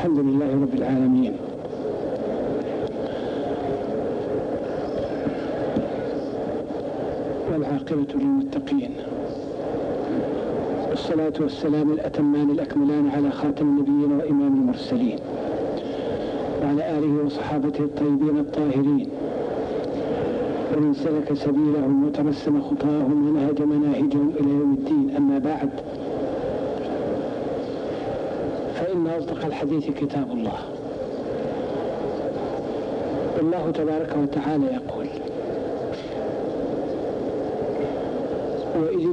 الحمد لله رب العالمين، والعاقبة للمتقين، والصلاة والسلام الأتمان الأكملان على خاتم النبيين وإمام المرسلين وعلى آله وصحابته الطيبين الطاهرين ومن سلك سبيلهم وترسم خطاهم ونهج مناهجهم إلى يوم الدين. أما بعد، فإن أصدق الحديث كتاب الله، والله تبارك وتعالى يقول: وإذ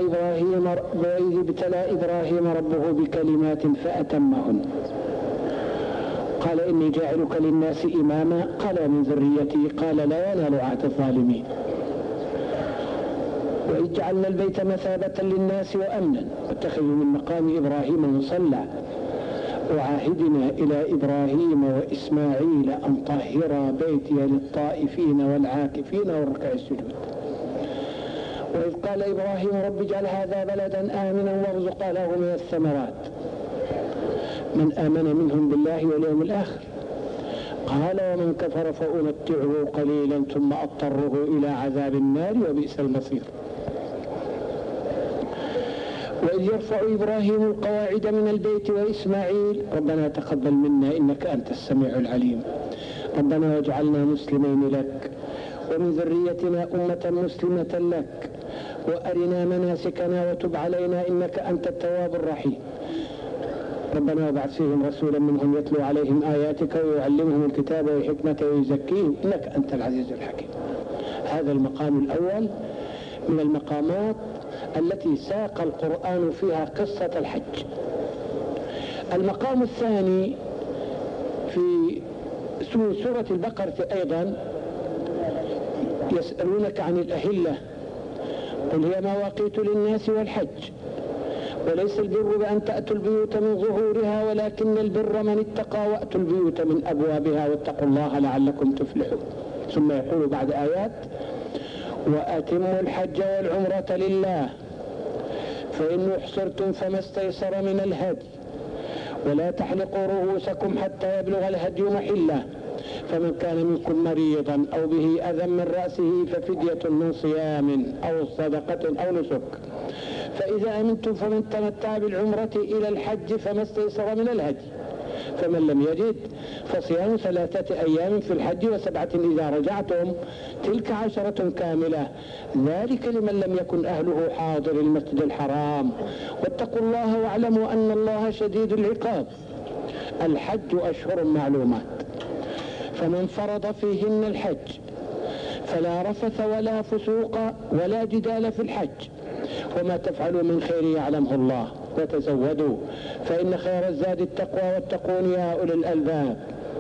ابتلى إبراهيم ربه بكلمات فأتمهن قال إني جاعلك للناس إماما قال ومن ذريتي قال لا ينال عهد الظالمين. وإذ جعلنا البيت مثابة للناس وأمنا واتخذوا من مقام إبراهيم مصلى وعاهدنا إلى إبراهيم وإسماعيل أن طهرا بيتي للطائفين والعاكفين والركع السجود. وإذ قال إبراهيم رب اجعل هذا بلدا آمنا وارزق أهله من الثمرات من آمن منهم بالله واليوم الآخر قال ومن كفر فأمتعه قليلا ثم أضطره إلى عذاب النار وبئس المصير. وإذ يرفع إبراهيم القواعد من البيت وإسماعيل ربنا تقبل منا إنك أنت السميع العليم ربنا واجعلنا مسلمين لك ومن ذريتنا أمة مسلمة لك وأرنا مناسكنا وتب علينا إنك أنت التواب الرحيم ربنا وابعث فيهم رسولا منهم يتلو عليهم آياتك ويعلمهم الكتاب والحكمة ويزكيهم إنك أنت العزيز الحكيم. هذا المقام الأول من المقامات التي ساق القرآن فيها قصة الحج. المقام الثاني في سورة البقرة أيضا يسألونك عن الأهلة قل هي مواقيت للناس والحج وليس البر بأن تأتوا البيوت من ظهورها ولكن البر من اتقى وأتوا البيوت من أبوابها واتقوا الله لعلكم تفلحون. ثم يقول بعد آيات وأتموا الحج والعمرة لله فإن أحصرتم فما استيسر من الهدي ولا تحلقوا رؤوسكم حتى يبلغ الهدي محله فمن كان منكم مريضا أو به أذى من رأسه ففدية من صيام أو صدقة أو نسك فإذا أمنتم فمن تمتع بالعمرة إلى الحج فما استيسر من الهدي فمن لم يجد فصيام 3 أيام في الحج و7 إذا رجعتم تلك 10 كاملة ذلك لمن لم يكن أهله حاضر المسجد الحرام واتقوا الله واعلموا أن الله شديد العقاب. الحج أشهر معلومات فمن فرض فيهن الحج فلا رفث ولا فسوق ولا جدال في الحج وما تفعلوا من خير يعلمه الله وتزودوا فإن خير الزاد التقوى واتقون يا أولي الألباب.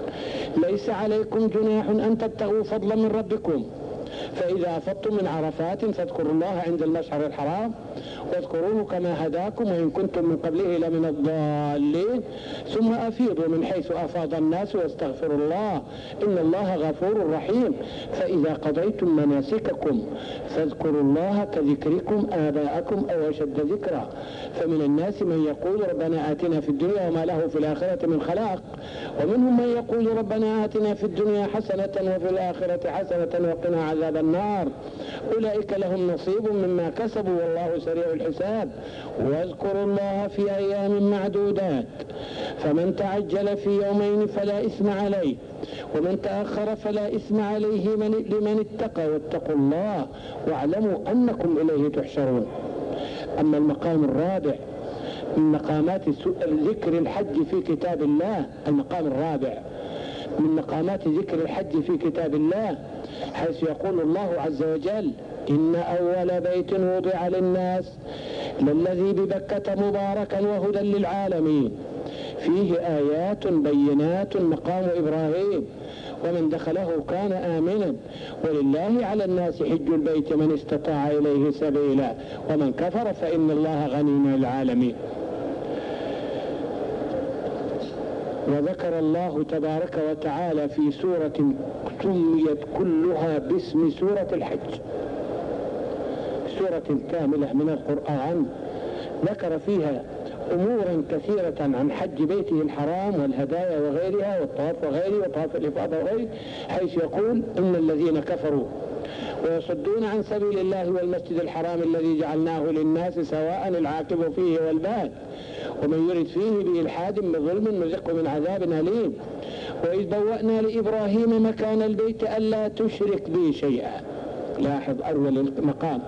ليس عليكم جناح أن تبتغوا فضلا من ربكم فإذا أفضتم من عرفات فاذكروا الله عند المشعر الحرام واذكروه كما هداكم وإن كنتم من قبله لمن الضالين ثم أفيضوا من حيث أفاض الناس واستغفروا الله إن الله غفور رحيم. فإذا قضيتم مناسككم فاذكروا الله كذكركم آباءكم أو أشد ذكرا فمن الناس من يقول ربنا آتنا في الدنيا وما له في الآخرة من خلاق ومنهم من يقول ربنا آتنا في الدنيا حسنة وفي الآخرة حسنة وقنا عذاب النار أولئك لهم نصيب مما كسبوا والله سريع الحساب. واذكروا الله في أيام معدودات فمن تعجل في يومين فلا إثم عليه ومن تأخر فلا إثم عليه لمن اتقى واتقوا الله واعلموا أنكم إليه تحشرون. أما المقام الرابع من مقامات ذكر الحج في كتاب الله، المقام الرابع من مقامات ذكر الحج في كتاب الله حيث يقول الله عز وجل إن أول بيت وضع للناس للذي ببكة مباركا وهدى للعالمين فيه آيات بينات مقام إبراهيم ومن دخله كان آمنا ولله على الناس حج البيت من استطاع إليه سبيلا ومن كفر فإن الله غني عن العالمين. وذكر الله تبارك وتعالى في سورة سميت كلها باسم سورة الحج، سورة كاملة من القرآن ذكر فيها أمورا كثيرة عن حج بيته الحرام والهدايا وغيرها والطواف وغيره وطواف الإفاضة وغيره، حيث يقول إن الذين كفروا ويصدون عن سبيل الله والمسجد الحرام الذي جعلناه للناس سواء العاقب فيه والباد ومن يرد فيه بإلحاد بظلم نذقه من عذاب أليم. وإذ بوأنا لإبراهيم مكان البيت ألا تشرك بي شيئا. لاحظ أول المقام،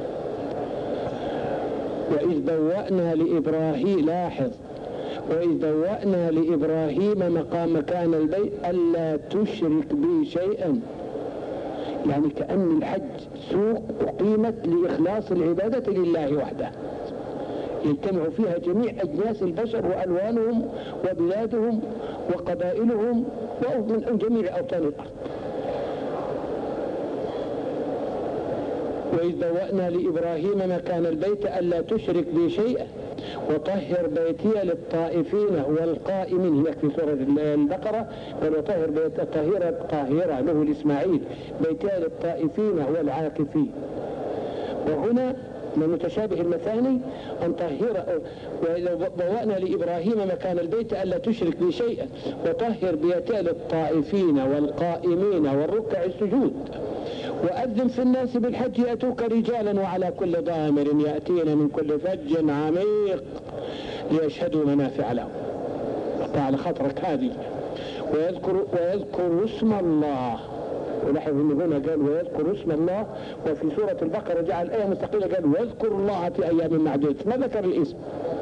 وإذ بوأنا لإبراهيم، لاحظ وإذ بوأنا لإبراهيم مكان البيت ألا تشرك بي شيئا، يعني كأن الحج سوق أقيمت لإخلاص العبادة لله وحده، يجتمع فيها جميع أجناس البشر وألوانهم وبلادهم وقبائلهم ومن جميع أوطان الأرض. وإذ بوأنا لإبراهيم مكان البيت ألا تشرك بي شيئا وطهر بيتي للطائفين والقائمين، هي في سورة البقرة قال وطهر بيت طاهرة له لإسماعيل بيتي للطائفين والعاكفين. وهنا من المتشابه المثاني أن طهر، وإذا بوأنا لإبراهيم مكان البيت ألا تشرك بي شيئا وطهر بيتي للطائفين والقائمين والركع السجود وأذن في الناس بالحج يأتوك رجالا وعلى كل ضامر يأتين من كل فج عميق ليشهدوا منافع لهم. على خاطرك هذه ويذكر اسم الله. ولاحظ ان هنا قال ويذكر اسم الله، وفي سورة البقرة جعل آية مستقلة قال ويذكر الله في أيام معدودة، ما ذكر الاسم.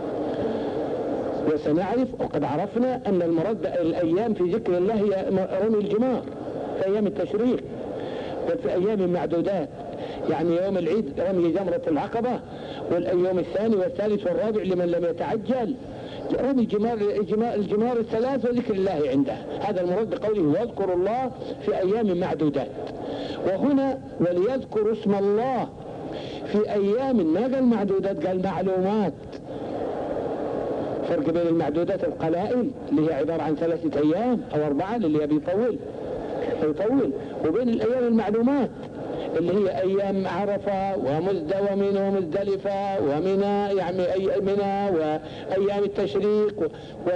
وسنعرف وقد عرفنا أن المراد الأيام في ذكر الله هي رمي الجمار في أيام التشريق، وفي أيام معدودات، يعني يوم العيد رمي جمرة العقبة، واليوم الثاني والثالث والرابع لمن لم يتعجل رمي الجمار الثلاث وذكر الله عنده. هذا المراد بقوله واذكر الله في أيام معدودات. وهنا وليذكر اسم الله في أيام، ما قال معدودات قال معلومات. فرق بين المعدودات القلائل اللي هي عبارة عن 3 أيام أو 4 اللي هي بيطول، وبين الأيام المعلومات اللي هي أيام عرفة ومزدلفة ومنى، يعني منى وأيام التشريق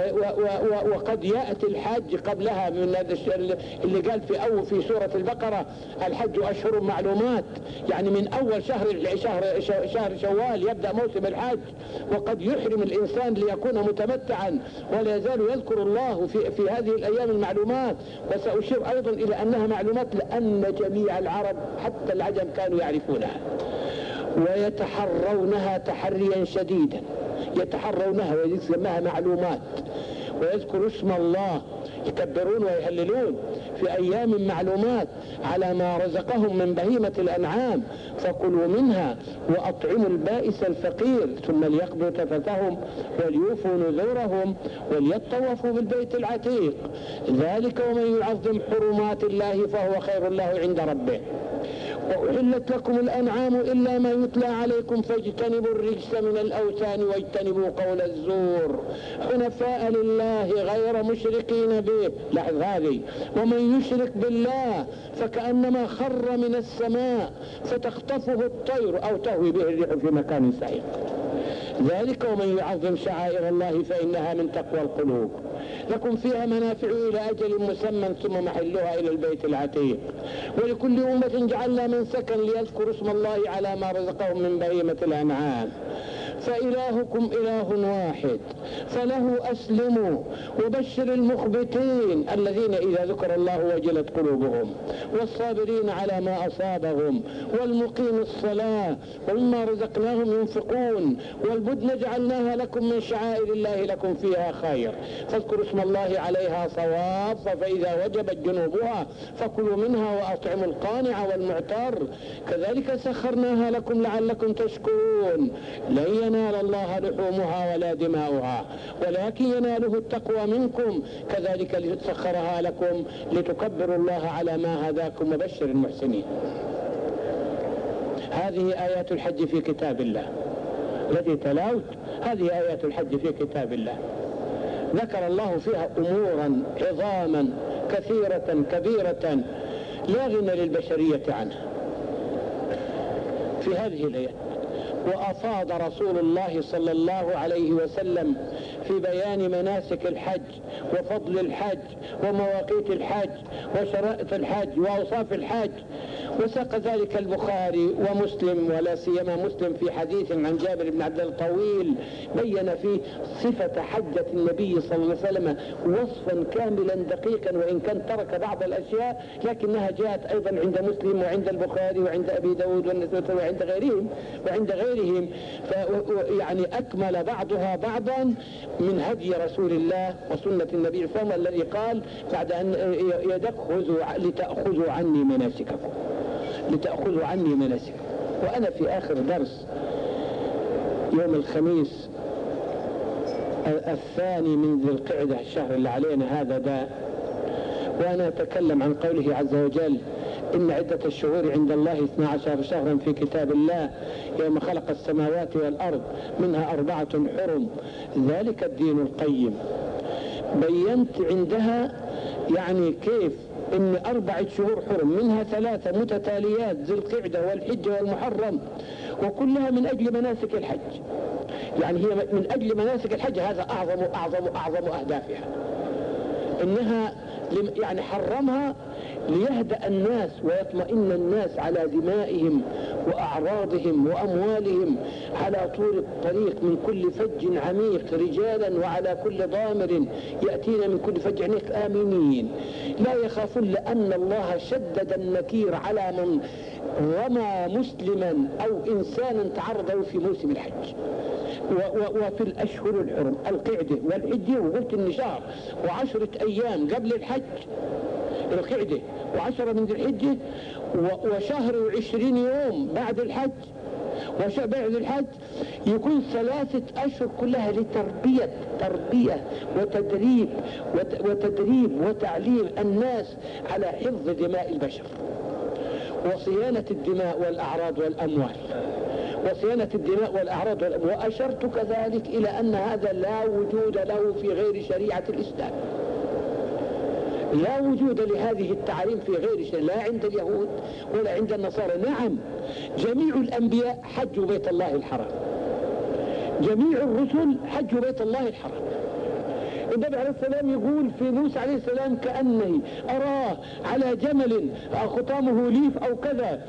وقد يأتي الحج قبلها من اللي قال في سورة البقرة الحج أشهر معلومات، يعني من أول شهر شوال يبدأ موسم الحج، وقد يحرم الإنسان ليكون متمتعا ولا يزال يذكر الله في هذه الأيام المعلومات. وسأشير أيضا إلى أنها معلومات لأن جميع العرب حتى العجم كانوا يعرفونها ويتحرونها تحريا شديدا، يتحرونها ويسمىها معلومات. ويذكر اسم الله، يكبرون ويهللون في أيام معلومات على ما رزقهم من بهيمة الأنعام، فكلوا منها وأطعموا البائس الفقير ثم ليقضوا تفثهم وليوفوا نذورهم وليطوفوا بالبيت العتيق، ذلك ومن يعظم حرمات الله فهو خير له عند ربه. وأحلت لكم الأنعام إلا ما يتلى عليكم فاجتنبوا الرجس من الأوثان واجتنبوا قول الزور حنفاء لله غير مشركين به. لاحظ هذه، ومن يشرك بالله فكأنما خر من السماء فتخطفه الطير أو تهوي به الريح في مكان سحيق، ذلك ومن يعظم شعائر الله فإنها من تقوى القلوب. لكم فيها منافع إلى أجل مسمى ثم محلها إلى البيت العتيق. ولكل أمة جعلنا منسكا ليذكروا اسم الله على ما رزقهم من بهيمة الأنعام. فإلهكم إله واحد فله أسلموا وبشر المخبتين الذين إذا ذكر الله وجلت قلوبهم والصابرين على ما أصابهم والمقيم الصلاة ومما رزقناهم ينفقون والبدن جعلناها لكم من شعائر الله لكم فيها خير فاذكروا اسم الله عليها صواف فإذا وجبت جنوبها فكلوا منها وأطعموا القانع والمعتر كذلك سخرناها لكم لعلكم تشكرون. لن ينال الله لحومها ولا دماؤها ولكن يناله التقوى منكم كذلك سخرها لكم لتكبروا الله على ما هداكم وبشر المحسنين. هذه آيات الحج في كتاب الله التي تلاوت، هذه آيات الحج في كتاب الله ذكر الله فيها أمورا عظاما كثيرة كبيرة لا غنى للبشرية عنها في هذه الآيات. وأفاض رسول الله صلى الله عليه وسلم في بيان مناسك الحج وفضل الحج ومواقيت الحج وشرائط الحج وأوصاف الحج، وساق ذلك البخاري ومسلم، ولا سيما مسلم في حديث عن جابر بن عبد الله الطويل بين فيه صفة حجة النبي صلى الله عليه وسلم وصفا كاملا دقيقا، وإن كان ترك بعض الأشياء لكنها جاءت أيضا عند مسلم وعند البخاري وعند أبي داود والنسائي وعند غيرهم يعني أكمل بعضها بعضا من هدي رسول الله وسنة النبي صلى الله عليه وسلم الذي قال بعد أن لتأخذوا عني مناسككم. وأنا في آخر درس يوم الخميس الثاني من ذي القعدة، الشهر اللي علينا هذا ده، وأنا أتكلم عن قوله عز وجل إن عدة الشهور عند الله 12 شهرا في كتاب الله يوم خلق السماوات والأرض منها 4 حرم ذلك الدين القيم. بينت عندها يعني كيف إن 4 شهور حرم منها 3 متتاليات ذي القعدة والحجة والمحرم، وكلها من أجل مناسك الحج. يعني هي من أجل مناسك الحج، هذا أعظم أهدافها، إنها يعني حرمها ليهدأ الناس ويطمئن الناس على دمائهم وأعراضهم وأموالهم على طول الطريق من كل فج عميق رجالا وعلى كل ضامر يأتين من كل فج عميق آمنين لا يخافون، لأن الله شدد النكير على من رمى مسلما أو إنسانا تعرضه في موسم الحج. وفي الأشهر الحرم القعدة والحجة، وقلت إن شهر و10 أيام قبل الحج القعدة و10 من ذي الحجة، وشهر و20 يوم بعد الحج بعد الحج، يكون 3 أشهر كلها تربية وتدريب وتعليم الناس على حفظ دماء البشر وصيانة الدماء والأعراض والأموال وأشرت كذلك إلى أن هذا لا وجود له في غير شريعة الإسلام، لا وجود لهذه التعاليم في غير شيء، لا عند اليهود ولا عند النصارى. نعم، جميع الأنبياء حجوا بيت الله الحرام، جميع الرسل حجوا بيت الله الحرام. النبي عليه السلام يقول في موسى عليه السلام كأنه أراه على جمل خطامه ليف أو كذا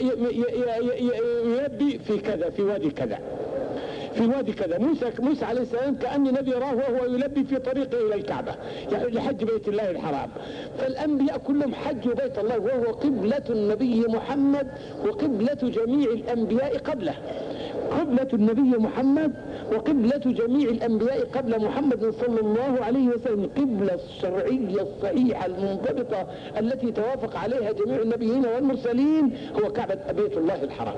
يبي في كذا في وادي كذا موسى عليه السلام كأن نبي راه وهو يلبي في طريقه إلى الكعبة، يعني لحج بيت الله الحرام. فالأنبياء كلهم حجوا بيت الله، وهو قبلة النبي محمد وقبلة جميع الأنبياء قبله، قبلة النبي محمد وقبلة جميع الأنبياء قبل محمد صلى الله عليه وسلم، القبلة الشرعية الصحيحة المنضبطة التي توافق عليها جميع النبيين والمرسلين هو كعبة بيت الله الحرام.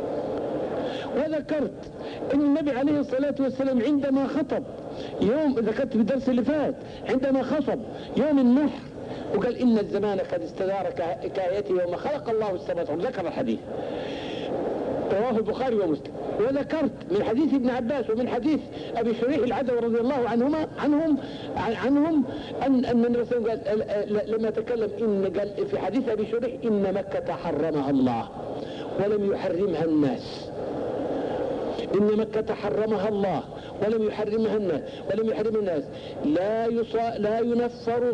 وذكرت ان النبي عليه الصلاة والسلام عندما خطب يوم، ذكرت في الدرس اللي فات، عندما خطب يوم النحر وقال إن الزمان قد استدار كآيته يوم خلق الله السماوات، ذكر الحديث رواه البخاري ومسلم. وذكرت من حديث ابن عباس ومن حديث أبي شريح العدوي رضي الله عنهم أن النبي صلى الله عليه وسلم لما تكلم قال في حديث أبي شريح إن مكة حرمها الله ولم يحرمها الناس، إن مكة حرمها الله ولم يحرمها الناس، لا ينفر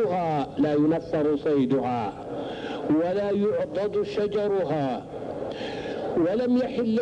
صيدها ولا يعضد شجرها ولم يحل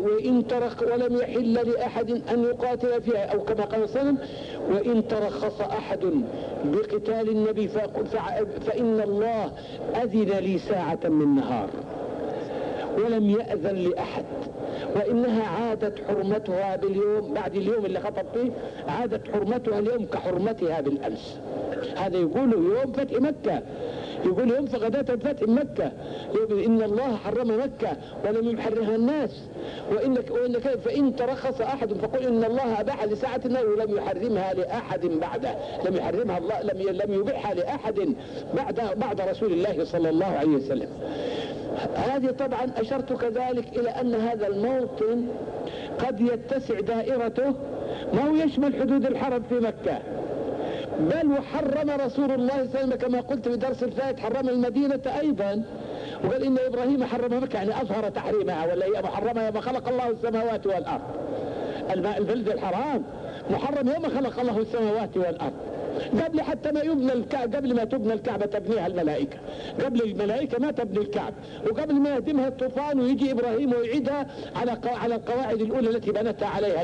لأحد أن يقاتل فيها، أو كما قال صلى الله عليه وسلم وإن ترخص أحد بقتال النبي فإن الله أذن لي ساعة من نهار ولم يأذن لأحد، وإنها عادت حرمتها باليوم بعد اليوم اللي خطب فيه، عادت حرمتها اليوم كحرمتها بالأمس. هذا يقول يوم فتح مكة، يقول يوم غداة فتح مكة، إن الله حرم مكة ولم يحرمها الناس، وإنك فإن ترخص أحد فقل إن الله أباح لساعة النار ولم يحرمها لأحد بعده، لم يحرمها الله، لم يبيحها لأحد بعد رسول الله صلى الله عليه وسلم. هذه طبعا أشرت كذلك إلى أن هذا الموطن قد يتسع دائرته، ما هو يشمل حدود الحرم في مكة، بل وحرم رسول الله صلى الله عليه وسلم كما قلت في درس الفائت، حرم المدينة أيضا، وقال إن إبراهيم حرم مكة، يعني أظهر تحريمها، ولا هي محرمة يوم خلق الله السماوات والأرض. البلد الحرام محرم يوم خلق الله السماوات والأرض، قبل حتى ما يبنى الكعبة، قبل ما تبنى الكعبة تبنيها الملائكة، قبل الملائكة ما تبني الكعبة، وقبل ما يهدمها الطوفان ويجي إبراهيم ويعيدها على القواعد الأولى التي بنتها عليها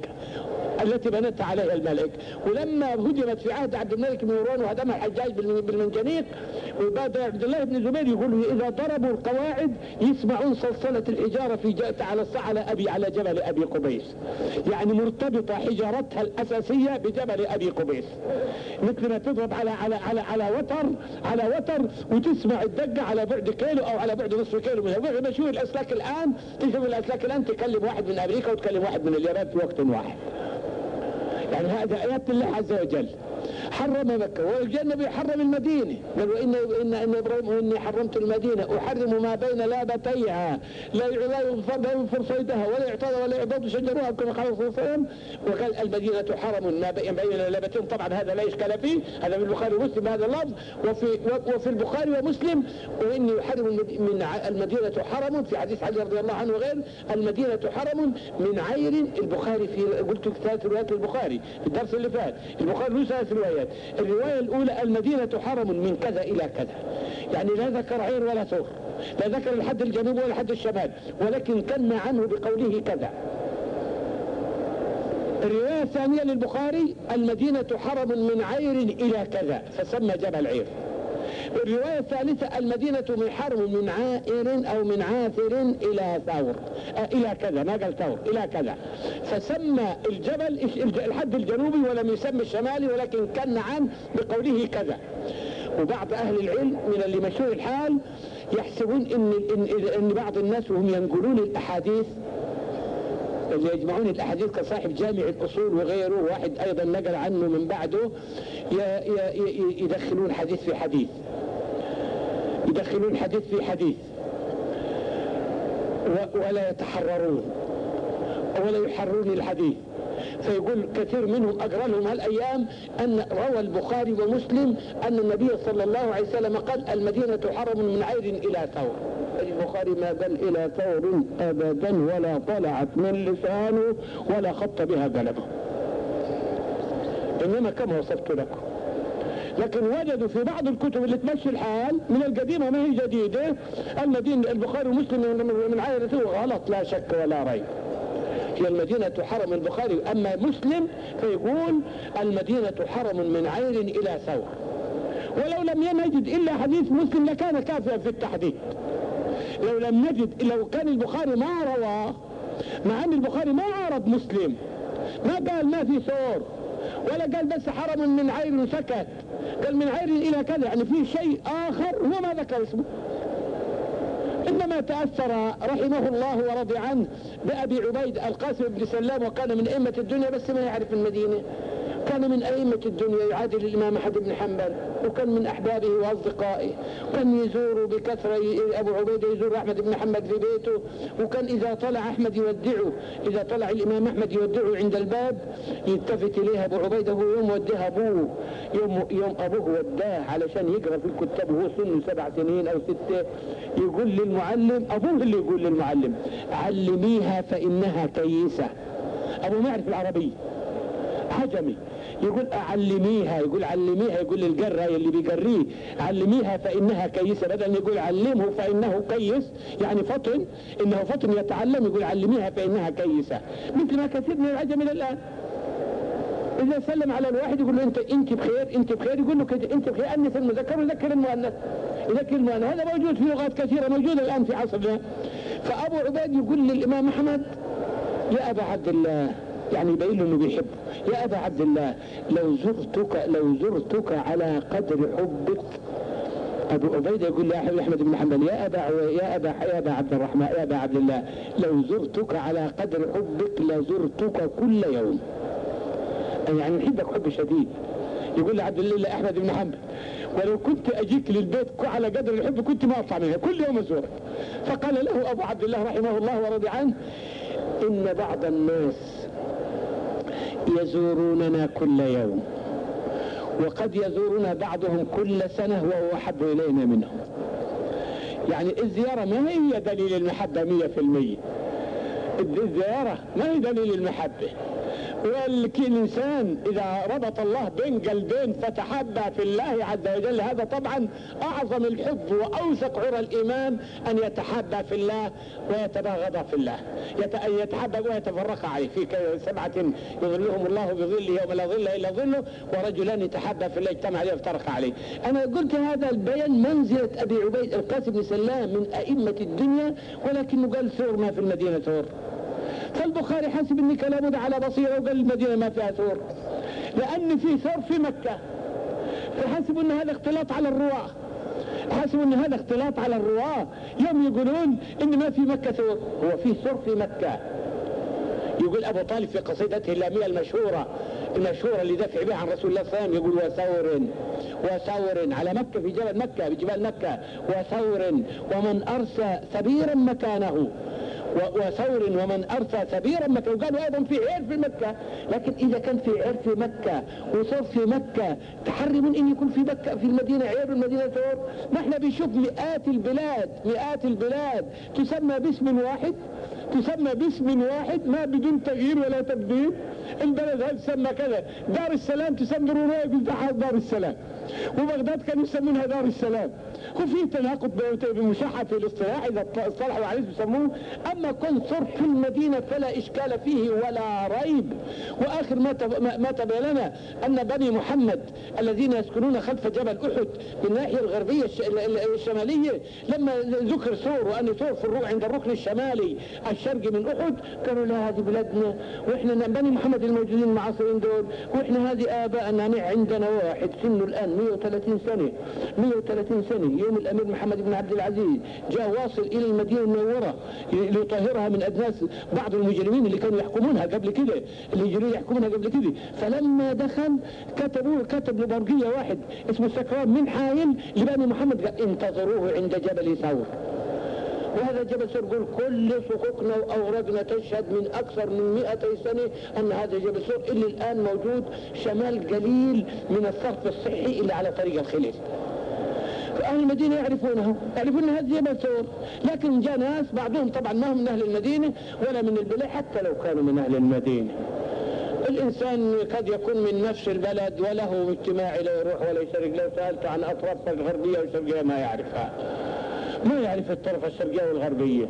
الملائكة. ولما هدمت في عهد عبد الملك بن مروان وهدمها الحجاج بالمنجنيق، وبعد عبد الله بن زبير يقول إذا ضربوا القواعد يسمعون صلصلة الحجارة على جبل أبي قبيس، يعني مرتبطة حجارتها الأساسية بجبل أبي قبيس، مثل ما تضرب على وتر وتسمع الدقة على بعد كيلو أو على بعد نصف كيلو منها. بشوف الأسلاك الآن تكلم واحد من أمريكا وتكلم واحد من اليابان في وقت واحد. يعني هذا آيات الله عز وجل. حرم مكة، والنبي حرم المدينة، قال وإن إبراهيم وإني حرمت المدينة أحرم ما بين لابتيها لا ينفر صيدها ولا يعتاد ولا يعضد شجرها كما قال صلى الله عليه وسلم. وقال المدينة حرم ما بين لابتين، طبعا هذا لا إشكال فيه، هذا في البخاري ومسلم هذا اللفظ، وفي البخاري ومسلم وإني يحرم من المدينة حرم، في حديث علي رضي الله عنه وغير، المدينة حرم من عير. البخاري في قلت ثلاث روايات البخاري في الدرس اللي فات، البخاري له ثلاث روايات. الرواية الأولى المدينة حرم من كذا إلى كذا، يعني لا ذكر عير ولا ثور، لا ذكر الحد الجنوب ولا الحد الشمال، ولكن كن عنه بقوله كذا. الرواية الثانية للبخاري المدينة حرم من عير إلى كذا فسمى جبل عير. الرواية الثالثة المدينة من حرم من عائر أو من عاثر إلى ثور، إلى كذا، ما قال ثور، إلى كذا، فسمى الجبل الحد الجنوبي ولم يسمى الشمالي، ولكن كان عنه بقوله كذا. وبعض أهل العلم من اللي مشهور الحال يحسبون إن بعض الناس وهم ينقلون الأحاديث اللي يجمعون الأحاديث كصاحب جامع الأصول وغيره، واحد أيضا نقل عنه من بعده، يدخلون حديث في حديث، يدخلون حديث في حديث ولا يتحررون ولا يحررون الحديث. فيقول كثير منهم أقرأ لهم هالأيام أن روى البخاري ومسلم أن النبي صلى الله عليه وسلم قال المدينة حرم من عير إلى ثور. البخاري ما قال إلى ثور أبدا، ولا طلعت من لسانه ولا خط بها قلمه، إنما كما وصفت لكم. لكن وجدوا في بعض الكتب اللي تمشي الحال من القديمة ما هي جديدة المدينة البخاري ومسلم من عير ثور، غلط لا شك ولا ريب، هي المدينة حرم البخاري. أما مسلم فيقول المدينة حرم من عير إلى ثور. ولو لم نجد إلا حديث مسلم لكان كافيا في التحديد. لو كان البخاري ما رواه، مع أن البخاري ما عارض مسلم، ما قال ما في ثور ولا قال بس حرم من عير وسكت، قال من عير إلى كذا، يعني في شيء آخر هو ما ذكر اسمه. إنما تأثر رحمه الله ورضي عنه بأبي عبيد القاسم بن سلام، وكان من أئمة الدنيا بس ما يعرف المدينة، كان من أئمة الدنيا يعادل الإمام أحمد بن حنبل، وكان من أحبابه وأصدقائه، وكان يزور بكثرة أبو عبيدة يزور أحمد بن حنبل في بيته، وكان إذا طلع أحمد يودعه، إذا طلع الإمام أحمد يودعه عند الباب يلتفت إليه أبو عبيدة، هو يوم وديه أبوه، يوم أبوه وداه علشان يقرأ في الكتاب وهو سنه 7 سنين أو 6، يقول للمعلم، أبوه اللي يقول للمعلم علميها فإنها كيسة. أبوه ما يعرف العربية، عجمي، يقول أعلميها، يقول علميها، يقول للقراء اللي بيقريه علميها فإنها كيسة، بدل يقول علمه فإنه كيس يعني فطن، إنه فطن يتعلم، يقول علميها فإنها كيسة. مثل ما كثير من العجم إلى الآن إذا سلم على الواحد يقول له أنت بخير، أنت بخير، يقول له كده أنت بخير، أنث المذكر وذكر المؤنث، يذكر المؤنث. هذا موجود في لغات كثيرة موجودة الآن في عصرنا. فأبو عبيد يقول للإمام أحمد يا أبا عبد الله، يعني يبين له انه بيحبه، يا ابا عبد الله لو زرتك على قدر حبك. ابو عبيده يقول لي احمد بن حنبل يا ابا عبد الرحمن، يا ابا عبد الله لو زرتك على قدر حبك لزرتك كل يوم، يعني نحبك حب شديد. يقول لي عبد الله احمد بن حنبل ولو كنت اجيك للبيت على قدر الحب كنت ما اطلع منها، كل يوم ازورك. فقال له ابو عبد الله رحمه الله ورضي عنه ان بعض الناس يزوروننا كل يوم وقد يزورنا بعضهم كل سنة وهو أحب إلينا منهم. يعني الزيارة ما هي دليل المحبة 100%. الزيارة ما هي دليل المحبة. والإنسان إذا ربط الله بين قلبين فتحبا في الله عز وجل، هذا طبعا أعظم الحب وأوثق عرى الإيمان، أن يتحبا في الله ويتباغضا في الله، يتحبا ويتفرقا عليه. في 7 يظلهم الله بظله يوم لا ظل إلا ظله، ورجلان يتحبا في الله اجتمع عليه وافترقا عليه. أنا قلت هذا البيان منزلة أبي عبيد القاسم بن سلام من أئمة الدنيا، ولكنه قال ثور ما في المدينة ثور. فالبخاري حسب ان كلامه ده على بصيره وقال المدينه ما فيها ثور، لان في ثور في مكه، فحسبوا ان هذا اختلاط على الرواه، حسبوا ان هذا اختلاط على الرواه، يوم يقولون ان ما في مكه ثور. هو في ثور في مكه. يقول ابو طالب في قصيدته اللاميه المشهوره اللي دافع بها عن رسول الله صلى الله عليه وسلم، يقول وثور على مكه، في جبل مكه، في جبال مكه، وثور ومن ارسى ثبيرا مكانه، وثور ومن أرسى ثبيرا مكة. وقالوا أيضا في عير في مكة، لكن إذا كان في عير في مكة وثور في مكة، تحرمون إن يكون في مكة في المدينة عير والمدينة ثور؟ ما احنا بنشوف مئات البلاد تسمى باسم واحد ما بدون تغيير ولا تبديل. البلد هذه تسمى كذا، دار السلام تسمى رورية بالتحاد دار السلام، وبغداد كانوا يسمونها دار السلام. وفي تناقض بمشحة في الاصطلاح، إذا اصطلحوا عليه يسموه. أما كن ثور في المدينة فلا إشكال فيه ولا ريب. وآخر ما تبين لنا أن بني محمد الذين يسكنون خلف جبل أحد من الناحية الغربية الشمالية، لما ذكر ثور وأن ثور في عند الركن الشمالي الشرقي من أحد، قالوا لا هذه بلادنا، وإحنا بني محمد الموجودين المعاصرين دول، وإحنا هذه آباءنا. عندنا واحد سنه الآن 130 سنة يوم الأمير محمد بن عبد العزيز جاء واصل إلى المدينة المنورة ليطهرها من أدناس بعض المجرمين اللي كانوا يحكمونها قبل كده، فلما دخل كتب لبرقية واحد اسمه سكران من حايل لبني محمد، قال انتظروه عند جبل ثور. وهذا جبل ثور يقول كل صكوكنا وأوراقنا تشهد من أكثر من 200 سنة أن هذا جبل ثور اللي الآن موجود شمال قليل من الصرف الصحي اللي على طريق الخليل. أهل المدينة يعرفون هذا جبل ثور، لكن جاء ناس بعضهم طبعا ما هم من أهل المدينة ولا من البلاد، حتى لو كانوا من أهل المدينة. الإنسان قد يكون من نفس البلد وله اجتماع لا يروح ولا يشارك. لو سألت عن أطراف الغربية والشرقية ما يعرفها، ما يعرف الطرف الشرقية والغربية.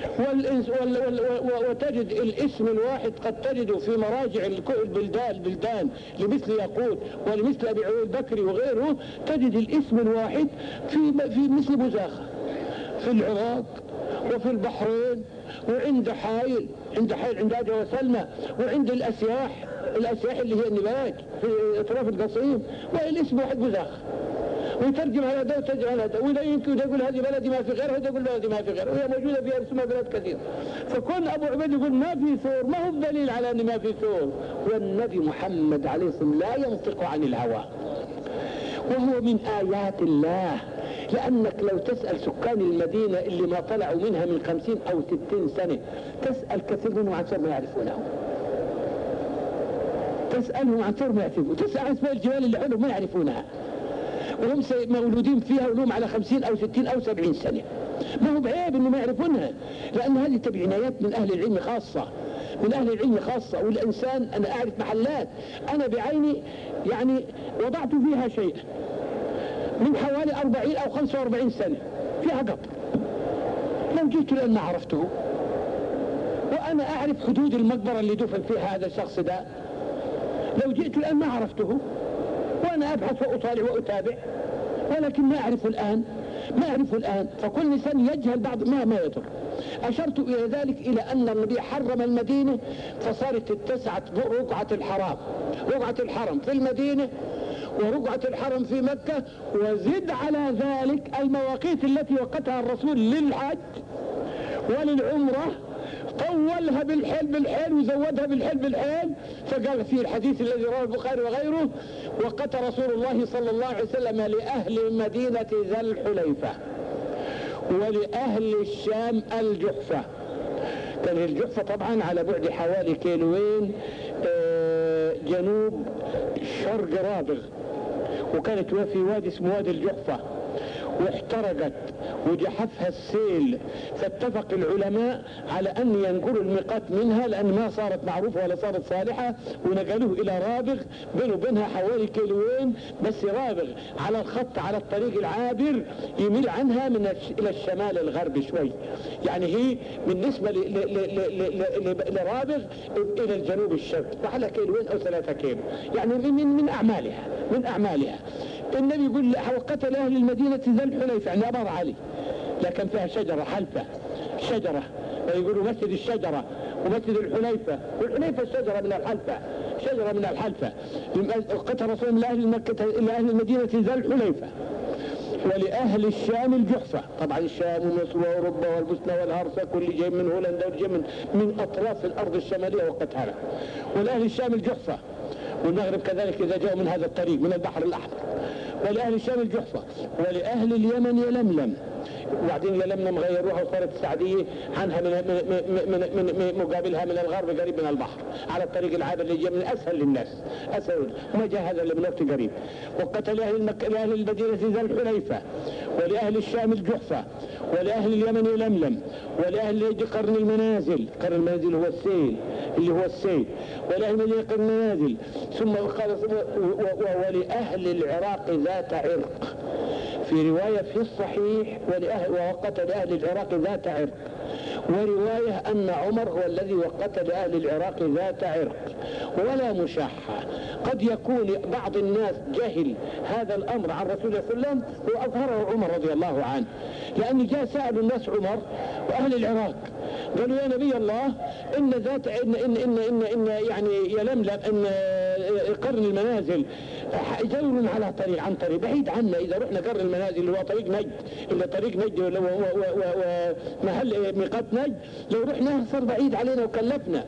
وتجد الاسم الواحد قد تجده في مراجع البلدان لمثل ياقوت ولمثل أبي عبيد البكري وغيره، تجد الاسم الواحد في مثل بزاخة في العراق وفي البحرين وعند حائل عند أجا وسلمى، وعند الأسياح اللي هي النباج في أطراف القصيم، والاسم واحد بزاخة. ويترجم على ده وترجم على ده، ولا يمكن يقول هذه بلدي ما في غيرها، وده يقول بلدي ما في غيرها، وهي موجودة فيها اسمها بلد كثير. فكون أبو عبيد يقول ما في ثور، ما هو الدليل على أن ما في ثور؟ والنبي محمد عليه الصلاة والسلام لا ينطق عن الهوى، وهو من آيات الله. لأنك لو تسأل سكان المدينة اللي ما طلعوا منها من 50 أو 60 سنة، تسأل كثير منهم عن ثور ما يعرفونه، تسألهم عن ثور ما يعرفونه، تسأل عن اسماء الجبال اللي حولهم ما يعرفونها، وهم مولودين فيها ولهم على 50 أو 60 أو 70 سنة. ما هو بعيب إنه ما يعرفونها، لأن هذه تبعينيات من أهل العلم خاصة. والإنسان أنا أعرف محلات أنا بعيني يعني وضعت فيها شيء من حوالي 40 أو 45 سنة فيها قطر، لو جيت الآن ما عرفته، وأنا أعرف حدود المقبرة اللي دفن فيها هذا الشخص ده، لو جئت الآن ما عرفته، وأنا أبحث وأطالع وأتابع، ولكن ما أعرفه الآن. فكل إنسان يجهل بعض ما يضر. أشرت إلى ذلك إلى أن النبي حرم المدينة، فصارت اتسعت رقعة الحرم في المدينة ورقعة الحرم في مكة، وزد على ذلك المواقيت التي وقتها الرسول للحج وللعمرة، طولها بالحيل وزودها بالحيل. فقال في الحديث الذي رواه البخاري وغيره: وقت رسول الله صلى الله عليه وسلم لأهل مدينة ذا الحليفة ولأهل الشام الجحفة. كان الجحفة طبعا على بعد حوالي كيلوين جنوب شرق رابغ، وكانت في وادي اسمه وادي الجحفة، واحترقت وجحفها السيل، فاتفق العلماء على أن ينقلوا الميقات منها لأن ما صارت معروفة ولا صارت صالحة، ونقلوه إلى رابغ بينه وبينها حوالي كيلوين بس. رابغ على الخط على الطريق العابر يميل عنها إلى الشمال الغربي شوي، يعني هي بالنسبة لرابغ إلى الجنوب الشرقي على كيلوين أو 3 كيلو، يعني من أعمالها. النبي يقول وقتل أهل المدينة ذا الحليفة، يعني أمر علي، لكن فيها شجرة حلفة، شجرة يقولوا مسجد الشجرة ومسجد الحليفة، والحليفة الشجرة من الحلفة، شجرة من الحلفة. قتل رسول الله إلى أهل المدينة ذا الحليفة، ولأهل الشام الجحفة. طبعا الشام ومصر وأوروبا والبوسنة والهرسك واللي جاي من هولندا واللي جاي من أطراف الأرض الشمالية وقتها. ولأهل الشام الجحفة، والمغرب كذلك إذا جاءوا من هذا الطريق من البحر الأحمر. ولأهل الشام الجحفة، ولأهل اليمن يلملم. وبعدين يلملم غيروها وصارت السعدية عنها من مقابلها من الغرب قريب من البحر على الطريق العابر اللي جاء من أسهل للناس، أسهل، وما جاء هذا إلا من وقت قريب. وقتل لأهل المدينة ذا الحليفة، ولأهل الشام الجحفة، ولأهل اليمن يلملم، ولأهل قرن المنازل. قرن المنازل هو السيل اللي هو السيل، ولأهل المدينة قرن المنازل. ثم قال ولأهل العراق ذات عرق، في رواية في الصحيح وقتل أهل العراق ذات عرق، ورواية أن عمر هو الذي وقتل أهل العراق ذات عرق. ولا مشاحة، قد يكون بعض الناس جهل هذا الأمر عن رسول الله صلى الله عليه وسلم وأظهره عمر رضي الله عنه، لأن جاء سأل الناس عمر وأهل العراق قالوا يا نبي الله إن ذات إن يعني يلملم إن قرن المنازل جور على طريق عن طريق بعيد عنا، إذا رحنا قرن المنازل اللي هو طريق نجد، اللي طريق نجد ومحل ميقات نجد، لو رحنا صار بعيد علينا وكلفنا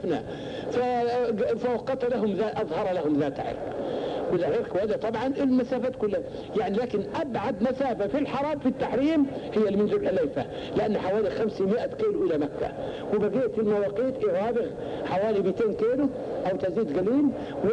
فقتلهم أظهر لهم ذات عرق. والعرق وهذا طبعا المسافات كلها يعني، لكن أبعد مسافة في الحرام في التحريم هي اللي من ذو الحليفة، لأن حوالي 500 كيلو إلى مكة، وبقيت المواقيت إرابغ حوالي 200 كيلو أو تزيد قليل،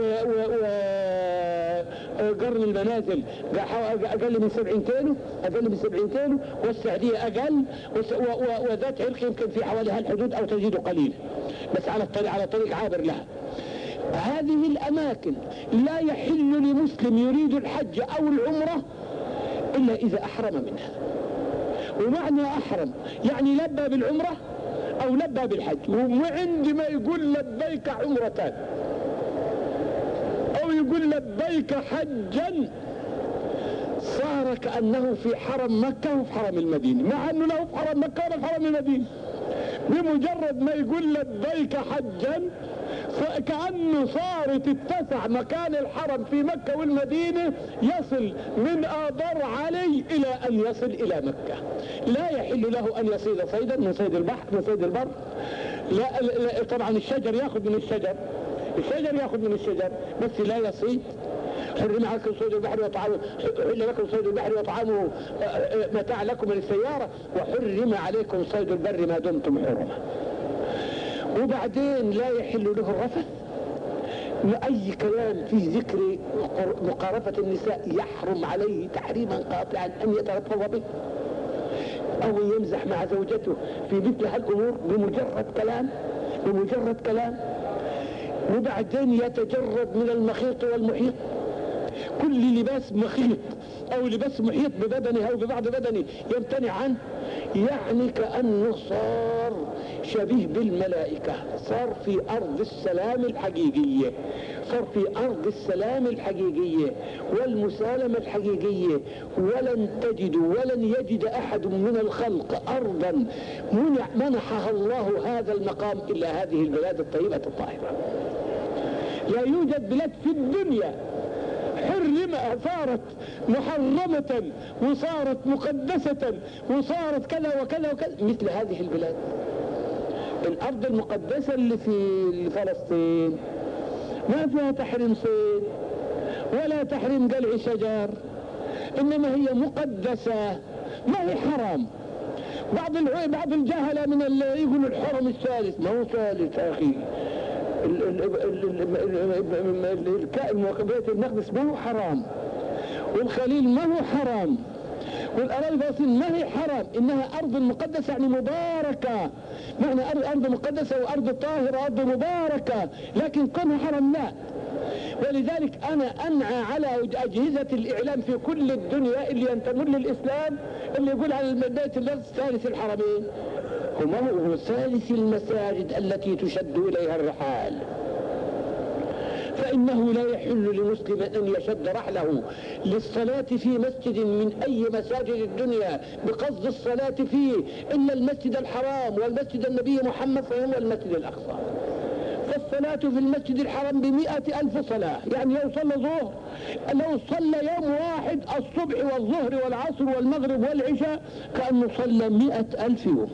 قرن المنازل أقل من 70 كيلو، والسعدية أقل، وذات عرق يمكن في حوالي هالحدود أو تزيد قليل، بس على طريق عابر لها. هذه الأماكن لا يحل لمسلم يريد الحج أو العمرة إلا إذا أحرم منها. ومعنى أحرم يعني لبى بالعمرة أو لبى بالحج، وعندما يقول لبيك عمرتان أو يقول لبيك حجا صار كأنه في حرم مكة وفي حرم المدينة، مع أنه له في حرم مكة ولا في حرم المدينة. بمجرد ما يقول لبيك حجا فكأنه صارت اتسع مكان الحرم في مكة والمدينة، يصل من آبار علي إلى أن يصل إلى مكة. لا يحل له أن يصيد صيدا من صيد البحر من صيد البر، لا طبعا الشجر يأخذ من الشجر بس لا يصيد. حرم عليكم صيد البحر وطعامه، حل لكم صيد البحر وطعامه متاع لكم للسيارة، وحرم عليكم صيد البر ما دمتم حرما. وبعدين لا يحل له الرفث، أي كلام فيه ذكر مقارفة النساء يحرم عليه تحريما قاطعا أن يتلفظ به أو يمزح مع زوجته في مثل هالأمور بمجرد كلام. وبعدين يتجرد من المخيط والمحيط، كل لباس مخيط أو لباس محيط ببدنه أو ببعض بدنه يمتنع عنه، يعني كأنه صار شبيه بالملائكة، صار في أرض السلام الحقيقية، والمسالمة الحقيقية. ولن يجد أحد من الخلق أرضا منحها الله هذا المقام إلا هذه البلاد الطيبة الطاهرة. لا يوجد بلاد في الدنيا صارت محرمة وصارت مقدسة وصارت كذا وكذا وكذا مثل هذه البلاد. الأرض المقدسة اللي في فلسطين ما فيها تحريم صيد ولا تحريم قلع شجر، إنما هي مقدسة ما هي حرام. بعض الجهلة من اللي يقولوا الحرم الثالث، ما هو ثالث يا أخي. بيت المقدس ما هو حرام، والخليل ما هو حرام، والأراضي الفلسطينية ما هي حرام، إنها أرض مقدسة يعني مباركة. معنى أرض مقدسة وأرض طاهرة أرض مباركة، لكن كونها حرام لا. ولذلك أنا أنعى على أجهزة الإعلام في كل الدنيا اللي ينتمون للإسلام اللي يقول على البيت الله ثالث الحرمين، هو ثالث المساجد التي تشد إليها الرحال، فإنه لا يحل لمسلم أن يشد رحله للصلاة في مسجد من أي مساجد الدنيا بقصد الصلاة فيه إلا المسجد الحرام والمسجد النبي محمد صلى الله عليه وسلم والمسجد الأقصى. فالصلاة في المسجد الحرام ب100,000 صلاة، يعني لو صلى ظهر، لو صلى يوم واحد الصبح والظهر والعصر والمغرب والعشاء كأنه صلى 100,000 يوم،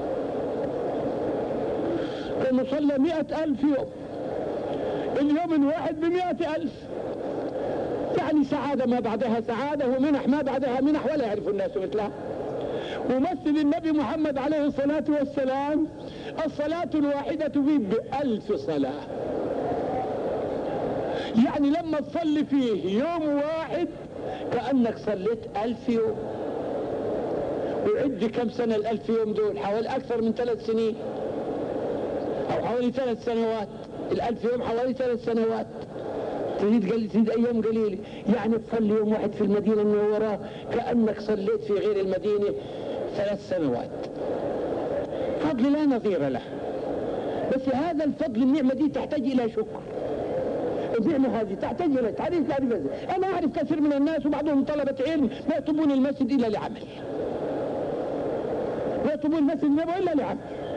كأنه صلى 100,000 يوم. اليوم الواحد ب100,000، يعني سعادة ما بعدها سعادة ومنح ما بعدها منح ولا يعرف الناس مثلها. ومسجد النبي محمد عليه الصلاة والسلام الصلاة الواحدة فيه ب1000 صلاة، يعني لما تصلي فيه يوم واحد كأنك صليت 1000 يوم. وعد كم سنة 1000 يوم دول؟ حوالي أكثر من 3 سنين أو حوالي 3 سنوات. 1000 يوم حوالي 3 سنوات، تزيد أيام قليلة، يعني تصلي يوم واحد في المدينة المنورة كأنك صليت في غير المدينة 3 سنوات. فضل لا نظير له، بس هذا الفضل النعمة دي تحتاج إلى شكر. النعمة هذه تحتاج إلى تعريف. أنا أعرف كثير من الناس وبعضهم طلبة علم ما يطلبون المسجد إلا لعمل، ما يطلبون المسجد إلا لعمل.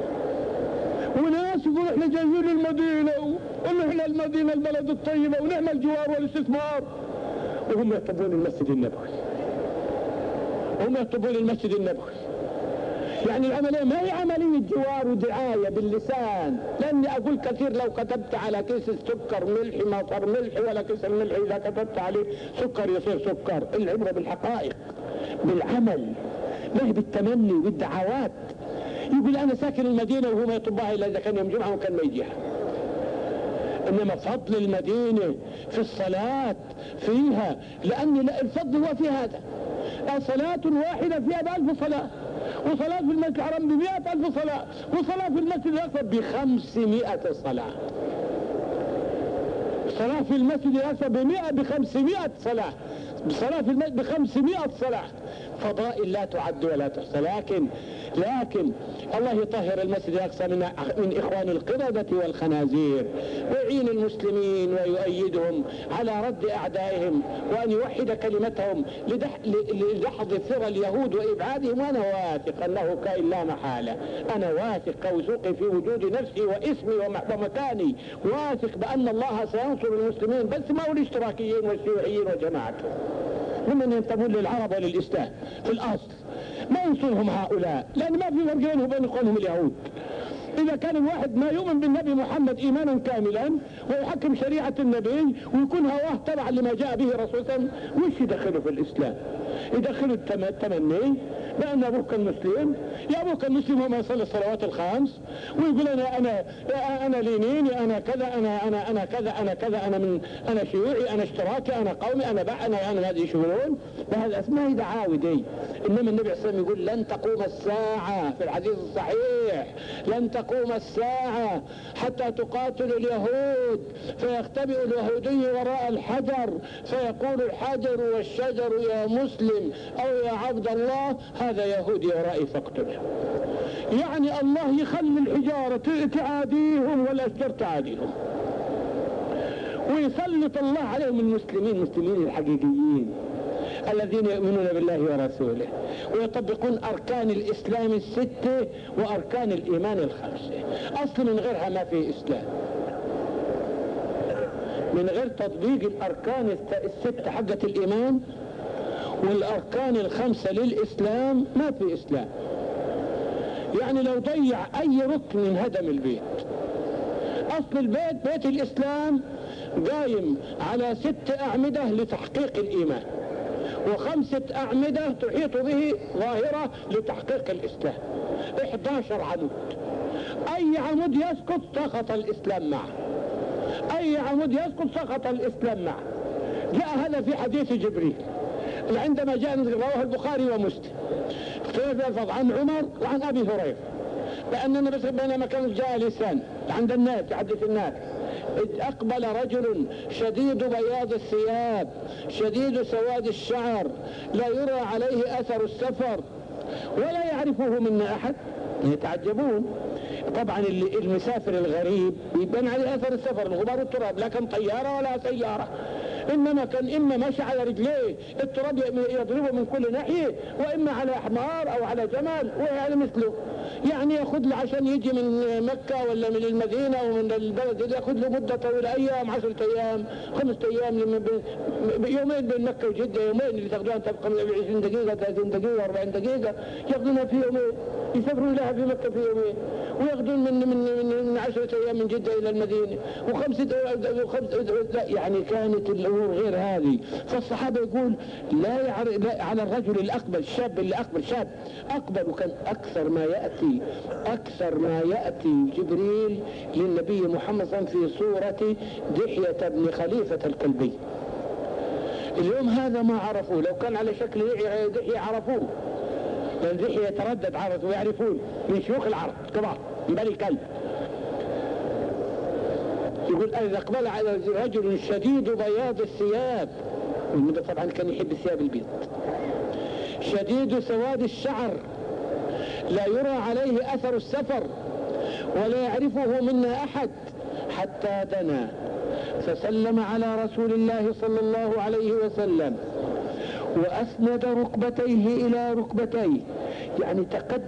وناس يقولوا احنا جايين المدينة ونحن المدينة البلد الطيبة ونعمل جوار والاستثمار، وهم يطلبون المسجد النبوي، هم يطلبون المسجد النبوي. يعني العملية ما هي عملية جوار ودعاية باللسان، لأني أقول كثير لو كتبت على كيس السكر ملح ما صار ملح، ولا كيس الملح إذا كتبت عليه سكر يصير سكر. العبرة بالحقائق بالعمل، ما هي بالتمني والدعوات. يقول أنا ساكن المدينة وهو ما يطبها إلا إذا كان يوم جمعة وكان ما يجيها. إنما فضل المدينة في الصلاة فيها، لأن الفضل هو في هذا. صلاة واحدة فيها ب1000 صلاة، وصلاة في المسجد الحرام ب100,000 صلاة، وصلاة في المسجد الأقصى ب500 صلاة. صلاة في المسجد الأقصى ب500 صلاة، صلاة في المسجد ب500 صلاة. فضائل لا تعد ولا تحصى. لكن الله يطهر المسجد الأقصى من إخوان القردة والخنازير، ويعين المسلمين ويؤيدهم على رد أعدائهم، وأن يوحد كلمتهم لدحض ثرى اليهود وإبعادهم. وأنا واثق أنه كائن لا محالة، أنا واثق كوثوقي في وجود نفسي واسمي ومكاني، واثق بأن الله سينصر المسلمين، بس ما هو الاشتراكيين والشيوعيين وجماعتهم، هم ينتمون للعرب وللإسلام في الأصل، ما ينصرهم هؤلاء، لأن ما في فرق بينهم وبين إخوانهم اليهود. إذا كان الواحد ما يؤمن بالنبي محمد إيمانا كاملا ويحكم شريعة النبي ويكون هواه تبع لما جاء به رسول الله، وش يدخله في الإسلام؟ يدخله التمني بأن أبوك المسلم، يا أبوك المسلم وما يصلي الصلوات الخمس، ويقول أنا لينيني، أنا كذا، أنا كذا، أنا كذا، أنا شيوعي، أنا اشتراكي، أنا قومي، أنا هذه يشغلون. وهذا اسمها دعاوي دي. إنما النبي صلى الله عليه وسلم يقول لن تقوم الساعة في الحديث الصحيح، لن تقوم الساعة حتى تقاتل اليهود فيختبئ اليهودي وراء الحجر فيقول الحجر والشجر يا مسلم أو يا عبد الله هذا يهودي ورائي فاقتله. يعني الله يخلي الحجارة تعاديهم والأشجار تعاديهم، ويسلط الله عليهم المسلمين الحقيقيين الذين يؤمنون بالله ورسوله ويطبقون أركان الإسلام 6 وأركان الإيمان 5. أصل من غيرها ما في إسلام، من غير تطبيق الأركان 6 حقة الإيمان والأركان 5 للإسلام ما في إسلام. يعني لو ضيع أي ركن انهدم البيت. أصل البيت بيت الإسلام قايم على 6 أعمدة لتحقيق الإيمان، و5 أعمدة تحيط به ظاهرة لتحقيق الإسلام، 11 عمود. أي عمود يسقط سقط الإسلام معه، أي عمود يسقط سقط الإسلام معه. جاء هذا في حديث جبريل عندما جاء رواه البخاري ومسلم في الفظ عن عمر وعن أبي هريرة بأننا بس بينما كانوا جالسان عند الناس يحدث الناس إذ أقبل رجل شديد بياض الثياب شديد سواد الشعر لا يرى عليه أثر السفر ولا يعرفه منا أحد. يتعجبون طبعا المسافر الغريب يبان عليه أثر السفر الغبار التراب، لكن طيارة ولا سيارة، إنما كان إما ماشي على رجليه التراب يضربه من كل ناحية، وإما على حمار أو على جمل وعلى مثله. يعني ياخذ له عشان يجي من مكة ولا من المدينة ومن البلد ياخذ له مدة طويلة، أيام 10 أيام 5 أيام يومين بين مكة وجدة، يومين اللي تاخذوها تبقى 20 دقيقة 30 دقيقة 40 دقيقة ياخذونها في يومين، يسافرون لها في مكة في يومين، وياخذون من 10 أيام من جدة إلى المدينة يعني كانت الأمور غير هذه. فالصحابة يقول لا على الرجل الأقبل الشاب اللي أقبل شاب أقبل، وكان أكثر ما يأتي جبريل للنبي محمد صلى الله عليه وسلم في صورة دحية بن خليفة الكلبي. اليوم هذا ما عرفوه، لو كان على شكل دحية عرفوه، لأن دحية يتردد عرفوا ويعرفون من شيوخ العرب كبار من بني كلب. يقول إذا أقبل على رجل شديد بياض الثياب، طبعا كان يحب الثياب البيض، شديد سواد الشعر لا يرى عليه أثر السفر ولا يعرفه منا أحد، حتى دنا فسلم على رسول الله صلى الله عليه وسلم وأسند ركبتيه إلى ركبتيه، يعني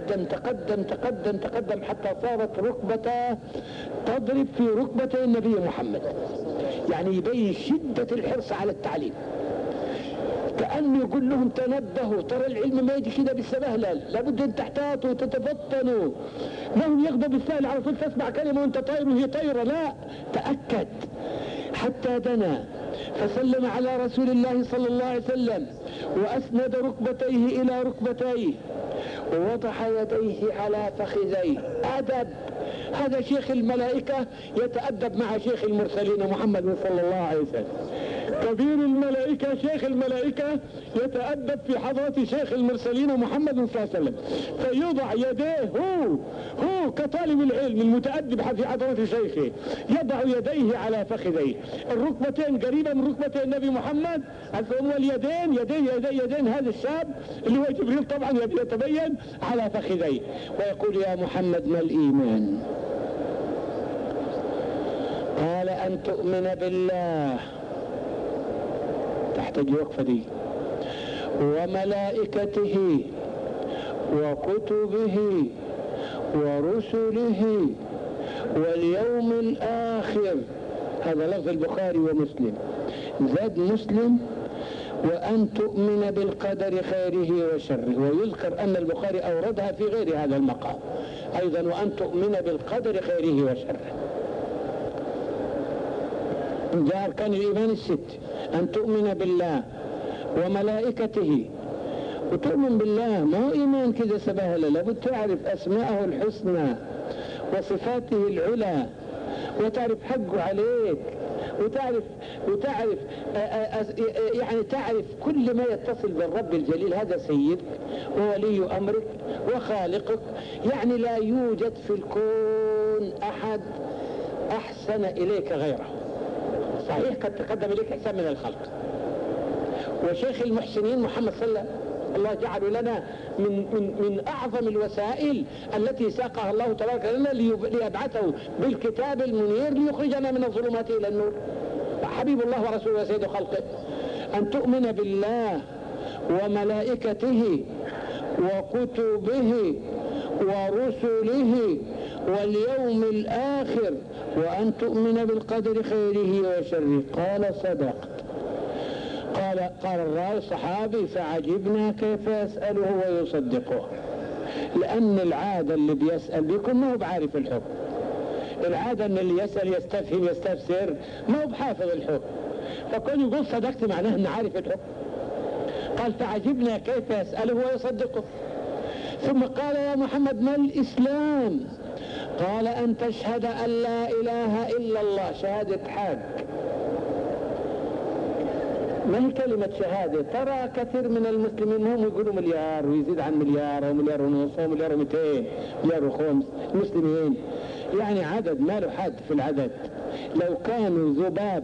تقدم حتى صارت ركبته تضرب في ركبتي النبي محمد، يعني يبين شدة الحرص على التعليم، كأنه يقول لهم تنبهوا، ترى العلم ما يجي كده بالسبهلة، لابد ان تحتاطوا وتتفطنوا، ما هم ياخذوا بالسهل على طول تسمع كلمة وانت طاير وهي طايرة، لا تأكد. حتى دنا فسلم على رسول الله صلى الله عليه وسلم وأسند ركبتيه إلى ركبتيه ووضع يديه على فخذيه. أدب، هذا شيخ الملائكة يتأدب مع شيخ المرسلين محمد صلى الله عليه وسلم. كبير الملائكة شيخ الملائكة يتأدب في حضرة شيخ المرسلين محمد صلى الله عليه وسلم، فيضع يديه هو كطالب العلم المتأدب في حضرة شيخه يضع يديه على فخذيه، الركبتين قريبة من ركبتين النبي محمد، ثم يدين هذا الشاب اللي هو جبريل طبعا يتبين على فخذيه، ويقول يا محمد ما الإيمان؟ قال أن تؤمن بالله، تحتاج وقفة دي، وملائكته وكتبه ورسله واليوم الآخر. هذا لفظ البخاري ومسلم. زاد مسلم وأن تؤمن بالقدر خيره وشره، ويذكر أن البخاري أوردها في غير هذا المقام أيضا، وأن تؤمن بالقدر خيره وشره. جاء أركان الإيمان الست، أن تؤمن بالله وملائكته، وتؤمن بالله ما هو إيمان كذا سبهلة، لابد تعرف أسماءه الحسنى وصفاته العلى، وتعرف حقه عليك، وتعرف يعني تعرف كل ما يتصل بالرب الجليل، هذا سيدك وولي أمرك وخالقك، يعني لا يوجد في الكون أحد أحسن إليك غيره. صحيح قد تقدم إليك إحسان من الخلق، وشيخ المحسنين محمد صلى الله عليه وسلم الله جعل لنا من أعظم الوسائل التي ساقها الله تبارك لنا ليبعثه بالكتاب المنير ليخرجنا من الظلمات إلى النور، حبيب الله ورسوله وسيد خلقه. أن تؤمن بالله وملائكته وكتبه ورسله واليوم الآخر وأن تؤمن بالقدر خيره وشره. قال صدقت. قال الراوي الصحابي فعجبنا كيف يسأله ويصدقه، لأن العادة اللي بيسأل بيكون ما هو بعارف الحكم، العادة ان اللي يسأل يستفهم يستفسر ما هو بحافظ الحكم، فكون يقول صدقت معناه انه عارف الحكم. قال فعجبنا كيف يسأله ويصدقه، ثم قال يا محمد ما الإسلام؟ قال أن تشهد أن لا إله إلا الله، شهادة حق ما هي كلمة شهادة. ترى كثير من المسلمين هم يقولوا مليار ويزيد عن مليار ومليار ونص ومليار و200 مليار وخمس مسلمين، يعني عدد ما له حد في العدد. لو كانوا ذباب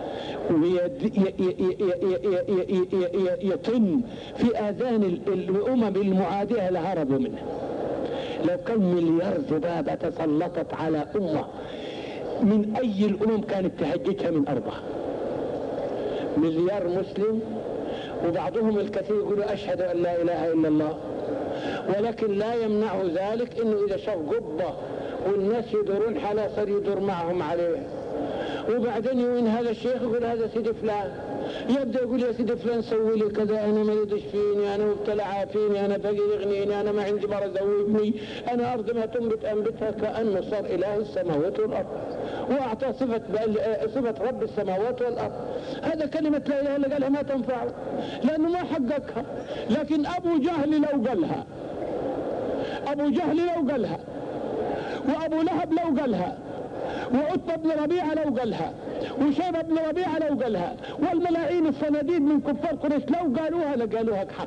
يطن في آذان الأمم المعادية لهربوا منه. لو كان مليار ذبابة تسلطت على أمة من أي الأمم كانت تهجتها من أرضها. مليار مسلم، وبعضهم الكثير يقولوا أشهد أن لا إله إلا الله، ولكن لا يمنع ذلك إنه إذا شاف قبة والناس يدورون حالة صار يدور معهم عليه. وبعدين يوين هذا الشيخ يقول هذا سيدي فلان، يبدأ يقول يا سيدي فلان سوي لي كذا، أنا ما يدش فيني، أنا مبتلى عافيني، أنا فقير يغنيني، أنا ما عندي مرة زوجني، أنا أرض ما تنبت أنبتها، كأنه صار إله السماوات والأرض وأعطى صفة رب السماوات والأرض. هذا كلمة لا إله إلا قالها ما تنفعه لأنه ما حققها. لكن أبو جهل لو قالها، أبو جهل لو قالها، وأبو لهب لو قالها، وعتبة بن ربيعة لو قالها، وشيبة بن ربيعة لو قالها، والملايين الصناديد من كفار قريش لو قالوها لقالوها بحق.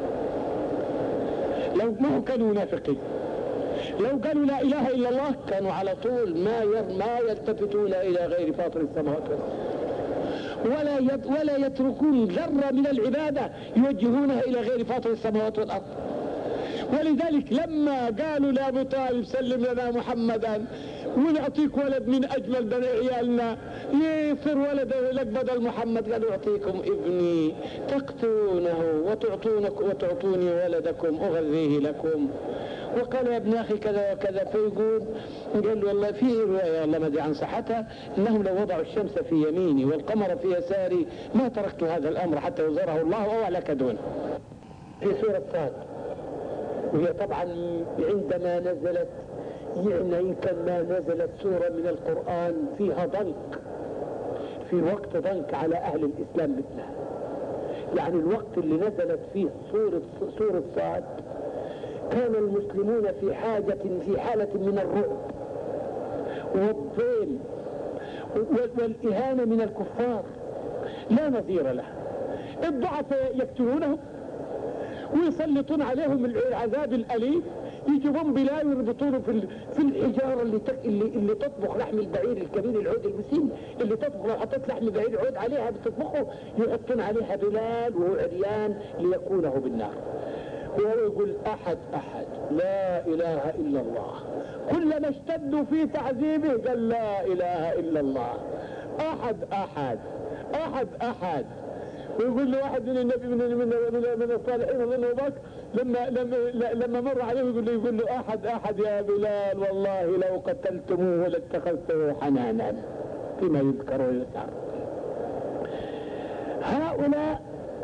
لو ما كانوا منافقين، لو قالوا لا إله إلا الله كانوا على طول ما يلتفتون إلى غير فاطر السماوات والأرض، ولا يتركون ذرة من العبادة يوجهونها إلى غير فاطر السماوات والأرض. ولذلك لما قالوا لأبو طالب سلم لنا محمدا ونعطيك ولد من أجمل بني عيالنا يصير ولد لك بدل محمد، قالوا أعطيكم ابني تقتلونه وتعطوني ولدكم أغذيه لكم. وقال يا ابن أخي كذا وكذا، فيقول قال له والله في رواية والله ما أدري عن صحتها إنهم لو وضعوا الشمس في يميني والقمر في يساري ما تركت هذا الأمر حتى يظهره الله أو أهلك دونه. في سورة صاد، وهي طبعا عندما نزلت يعني يمكن ما نزلت سورة من القرآن فيها ضنك، في وقت ضنك على أهل الإسلام مثلها. يعني الوقت اللي نزلت فيه سورة صاد كان المسلمون في حالة من الرعب والضيم والإهانة من الكفار لا نظير له. الضعفاء يقتلونهم ويسلطون عليهم العذاب الأليم، يجيبون بلال ويربطونه في الحجارة اللي تطبخ لحم البعير الكبير العود المسين، اللي تطبخ لو حطيت لحم بعير عود عليها بتطبخه، يحطون عليها بلال وهو عريان ليكونه بالنار. وهو يقول أحد أحد لا إله إلا الله. كلما اشتدوا في تعذيبه قال لا إله إلا الله. أحد أحد أحد أحد. ويقول له واحد من النبي من الصالحين اظن ابو بكر لما مر عليه يقول له احد احد يا بلال والله لو قتلتموه لاتخذته حنانا فيما يذكر ويذكر. هؤلاء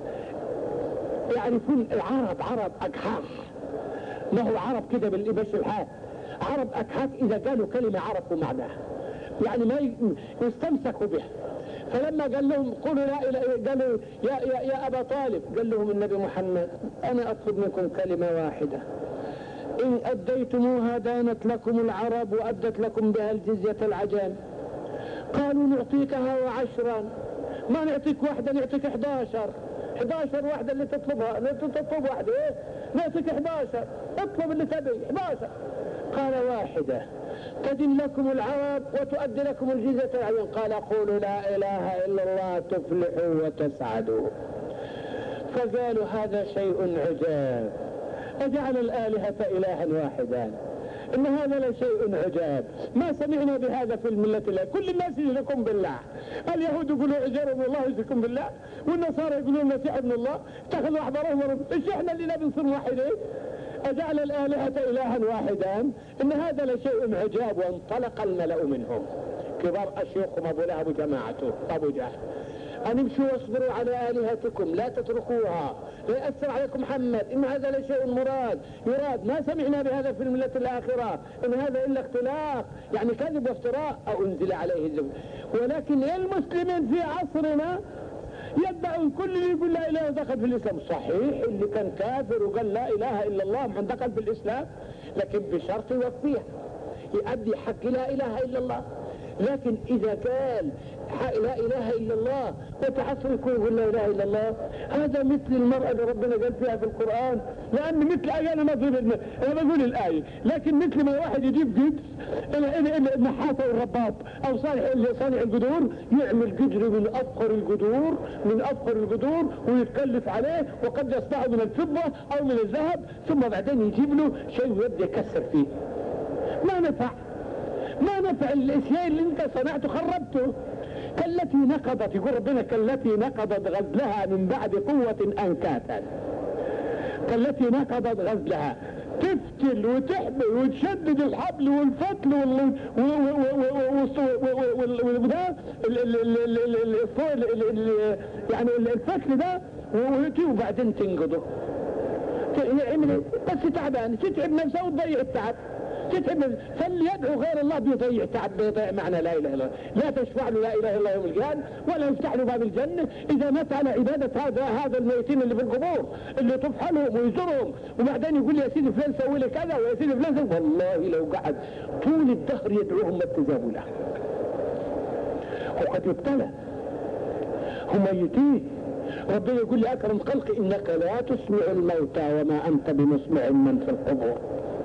يعرفون العرب عرب اكحاح، ما هو عرب كده بالإبش الحال، عرب اكحاح اذا قالوا كلمة عرفوا معناها، يعني ما يستمسكوا بها. فلما قال لهم قولوا لا إله، قالوا يا أبا طالب، قال لهم النبي محمد أنا أطلب منكم كلمة واحدة إن أديتموها دانت لكم العرب وأدت لكم بها الجزية العجام. قالوا نعطيكها وعشرا، ما نعطيك واحدة نعطيك 11 واحدة اللي تطلبها، تطلب واحدة إيه؟ نعطيك 11، اطلب اللي تبي 11. قال واحدة تدن لكم العرب وتؤدي لكم الجزية العجام. قال قولوا لا إله إلا الله تفلحوا وتسعدوا. فقالوا هذا شيء عجاب، أجعل الآلهة إلها واحدا، إن هذا لشيء عجاب، ما سمعنا بهذا في الملة الله. كل الناس يشركون بالله، اليهود يقولوا عزير ابن الله يشركون بالله، والنصارى يقولون المسيح ابن الله، اتخذوا أحبارهم ورهبانهم. إيش احنا اللي نبي نصير واحدين؟ أجعل الآلهة إلها واحدا إن هذا لشيء عجاب. وانطلق الملأ منهم كبار أشيوخهم أبو لهب وجماعته أبو جهل أن امشوا واصبروا على آلهتكم لا تتركوها لا يأثر عليكم محمد، إن هذا لشيء يراد، ما سمعنا بهذا في الملة الآخرة، إن هذا إلا اختلاق، يعني كذب وافتراء أو أنزل عليه الزبد. ولكن المسلمين في عصرنا يدعون كل اللي يقول لا إله دخل في الإسلام. صحيح اللي كان كافر وقال لا إله إلا الله من دخل في الإسلام، لكن بشرط يوفيها، يؤدي حق لا إله إلا الله. لكن إذا قال لا إله إلا الله وتحصل يقول لا إله إلا الله، هذا مثل المرأة اللي ربنا قال فيها في القرآن. لأن مثل آية أنا بقول الآية، لكن مثل ما واحد يجيب قدر النحاسة والرباط أو صانع القدور يعمل قدر من أفخر القدور ويتكلف عليه، وقد يصنعه من الفضة أو من الذهب، ثم بعدين يجيب له شيء ويبدأ يكسر فيه. ما نفع الاشياء اللي انت صنعته، خربته. كالتي نقضت، يقول ربنا كالتي نقضت غزلها من بعد قوة انكاثا. كالتي نقضت غزلها، تفتل وتحبل وتشدد الحبل والفتل يعني الفتل ده وبعدين تنقضه. بس تعبان، تتعب نفسه وتضيع التعب، فاللي يدعو غير الله بيضيع تعب، بيضيع معنى لا اله الا الله. لا تشفع له لا اله الا الله يوم القيامه، ولا يفتح له باب الجنه اذا مات على عباده هذا الميتين اللي في القبور، اللي تفحلهم ويزورهم، وبعدين يقول يا سيدي فلان سوي لي كذا ويا سيدي فلان سوي. والله لو قعد طول الدهر يدعوهم ما استجابوا له. وقد يبتلى، هم ميتين. ربنا يقول لأكرم خلق إنك لا تسمع الموتى وما أنت بمسمع من في القبور.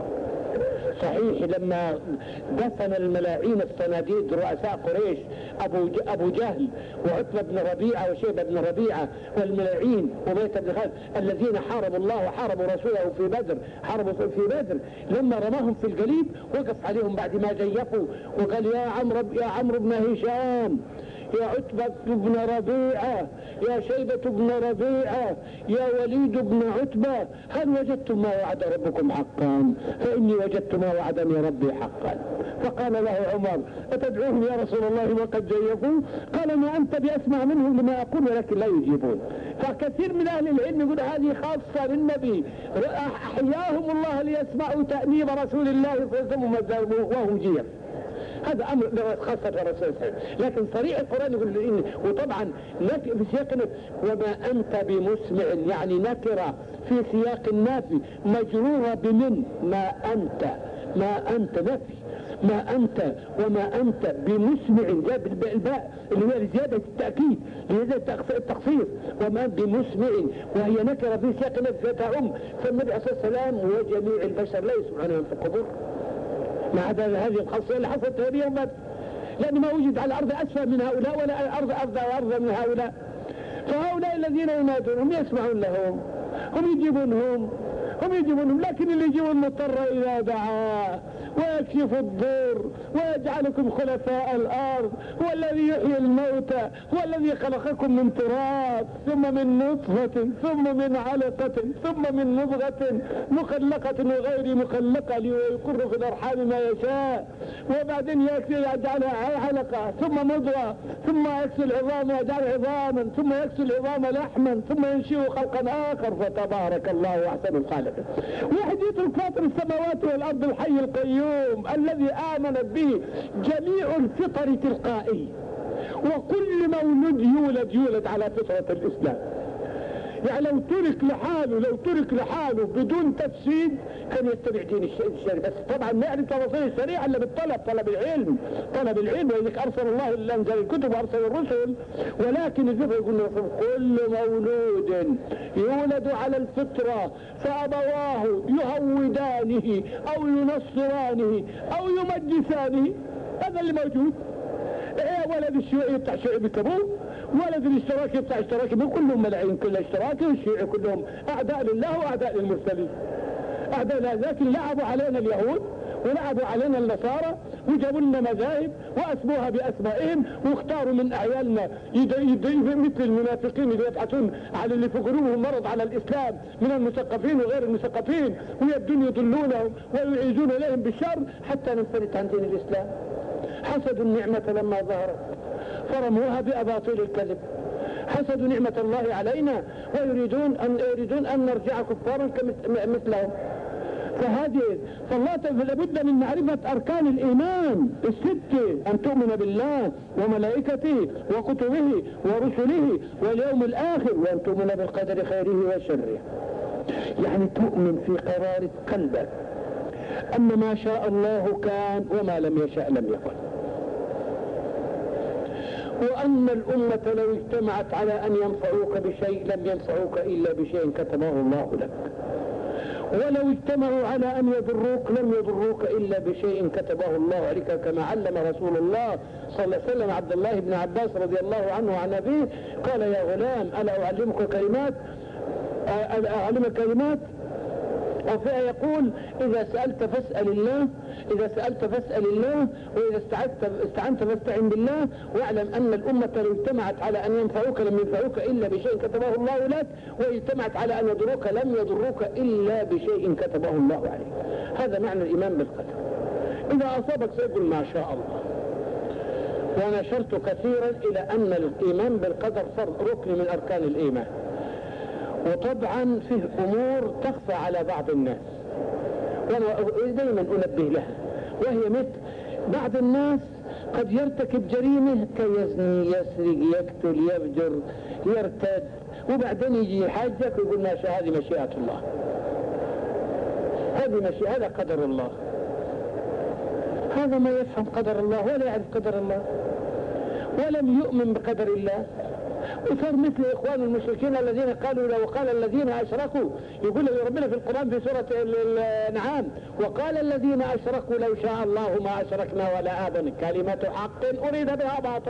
صحيح لما دفن الملاعين الصناديد رؤساء قريش أبو جهل وعتبة بن ربيعة وشيبة بن ربيعة والملاعين وميت بن خالد الذين حاربوا الله وحاربوا رسوله حاربوا في بدر، لما رماهم في الجليد وقف عليهم بعد ما جيفوا وقال يا عمرو بن هشام، يا عتبة بن ربيعة، يا شيبة بن ربيعة، يا وليد بن عتبة، هل وجدتم ما وعد ربكم حقا؟ فإني وجدت ما وعدني ربي حقا. فقال له عمر أتدعوهم يا رسول الله وقد جيفوا؟ قال ما أنت بأسمع منهم لما أقول ولكن لا يجيبون. فكثير من أهل العلم يقول هذه خاصة بالنبي، أحياهم الله ليسمعوا تأنيب رسول الله صلى الله عليه وسلم وهم جيف. هذا أمر خاصة الرسول صلى الله عليه وسلم، لكن صريح القرآن يقول إن، وطبعا في سياق وما أنت بمسمع، يعني نكرة في سياق النافي مجرورة بمن، ما أنت نفي، ما أنت وما أنت بمسمع، جاب الباء اللي هي لزيادة التأكيد لزيادة التخفيف، وما بمسمع وهي نكرة في سياق النافي فتعم. فالنبي عليه الصلاة والسلام وجميع البشر لا يسمعون من في القبور، ما عدا هذه الخاصية اللي حصلت هذه يوم بدر، لأن ما وجد على الأرض أسفل من هؤلاء ولا أرض أرض من هؤلاء. فهؤلاء الذين ينادونهم يسمعون لهم، هم يجيبونهم، لكن اللي يجيبون مضطر إذا دعاه ويكشف الضر ويجعلكم خلفاء الأرض، هو الذي يحيي الموتى، هو الذي خلقكم من تراب ثم من نطفة ثم من علقة ثم من مضغة مخلقة وغير مخلقة ليقر في الأرحام ما يشاء، وبعدين يجعلها علقة ثم مضغة ثم يكسو العظام ويجعل عظاما ثم يكسو العظام لحما ثم ينشئ خلقا آخر، فتبارك الله أحسن الخالقين. واحد يترك فاطر السماوات والأرض الحي القيوم الذي آمنت به جميع الفطر تلقائي، وكل مولود يولد على فطرة الإسلام. يعني لو ترك لحاله بدون تفسير كان يتبع دين الشريعة. بس طبعا نعرف تفاصيل الشريعة اللي بالطلب، طلب العلم، ولذلك أرسل الله إلا أنزل الكتب وأرسل الرسل. ولكن الفطرة يقول كل مولود يولد على الفطرة فأبواه يهودانه أو ينصرانه أو يمجسانه، هذا اللي موجود. ولد الشيوعي يطلع شيوعي بكبوه، ولد الاشتراكي يطلع اشتراكي، من كلهم ملاعين، كل اشتراكي والشيوعي كلهم أعداء لله وأعداء للمرسلين، أعداء لله. لكن لعبوا علينا اليهود ولعبوا علينا النصارى وجابوا لنا مذاهب وأسموها بأسمائهم واختاروا من أعيالنا مثل المنافقين اللي يبحثون على اللي في قلوبهم مرض على الإسلام من المثقفين وغير المثقفين، ويبدون يضلونهم ويعيزون إليهم بالشر حتى ننفلت عن دين الإسلام. حسدوا النعمة لما ظهرت فرموها بأباطيل الكذب، حسدوا نعمة الله علينا ويريدون أن نرجع كفارا مثلهم. فالله لابد من معرفة أركان الإيمان الستة، أن تؤمن بالله وملائكته وكتبه ورسله واليوم الآخر، وأن تؤمن بالقدر خيره وشره. يعني تؤمن في قرار قلبك أن ما شاء الله كان وما لم يشاء لم يكن. وأن الأمة لو اجتمعت على أن ينفعوك بشيء لم ينفعوك إلا بشيء كتبه الله لك، ولو اجتمعوا على أن يضروك لم يضروك إلا بشيء كتبه الله عليك، كما علم رسول الله صلى الله عليه وسلم عبد الله بن عباس رضي الله عنه عن أبيه قال: يا غلام ألا أعلمك كلمات وفيها يقول: إذا سألت فاسأل الله، إذا سألت فاسأل الله، وإذا استعنت فاستعن بالله، واعلم أن الأمة لو اجتمعت على أن ينفعوك لم ينفعوك إلا بشيء كتبه الله لك، واجتمعت على أن يضروك لم يضروك إلا بشيء كتبه الله عليك. هذا معنى الإيمان بالقدر. إذا أصابك سيقول ما شاء الله. ونشرت كثيرا إلى أن الإيمان بالقدر فرض ركن من أركان الإيمان، وطبعا فيه أمور تخفى على بعض الناس وأنا دائما أنبه لها، وهي مثل بعض الناس قد يرتكب جريمة كيزني، يسرق، يقتل، يفجر، يرتد، وبعدين يجي يحاجك ويقول ما شاء هذه مشيئة الله، هذه مشيئة، هذا قدر الله. هذا ما يفهم قدر الله ولا يعرف قدر الله ولم يؤمن بقدر الله، وصار مثل إخوان المشركين الذين قالوا لو قال الذين أشركوا، يقول ربنا في القرآن في سورة الأنعام: وقال الذين أشركوا لو شاء الله ما أشركنا ولا آباؤنا، كلمة حق أريد بها باطل.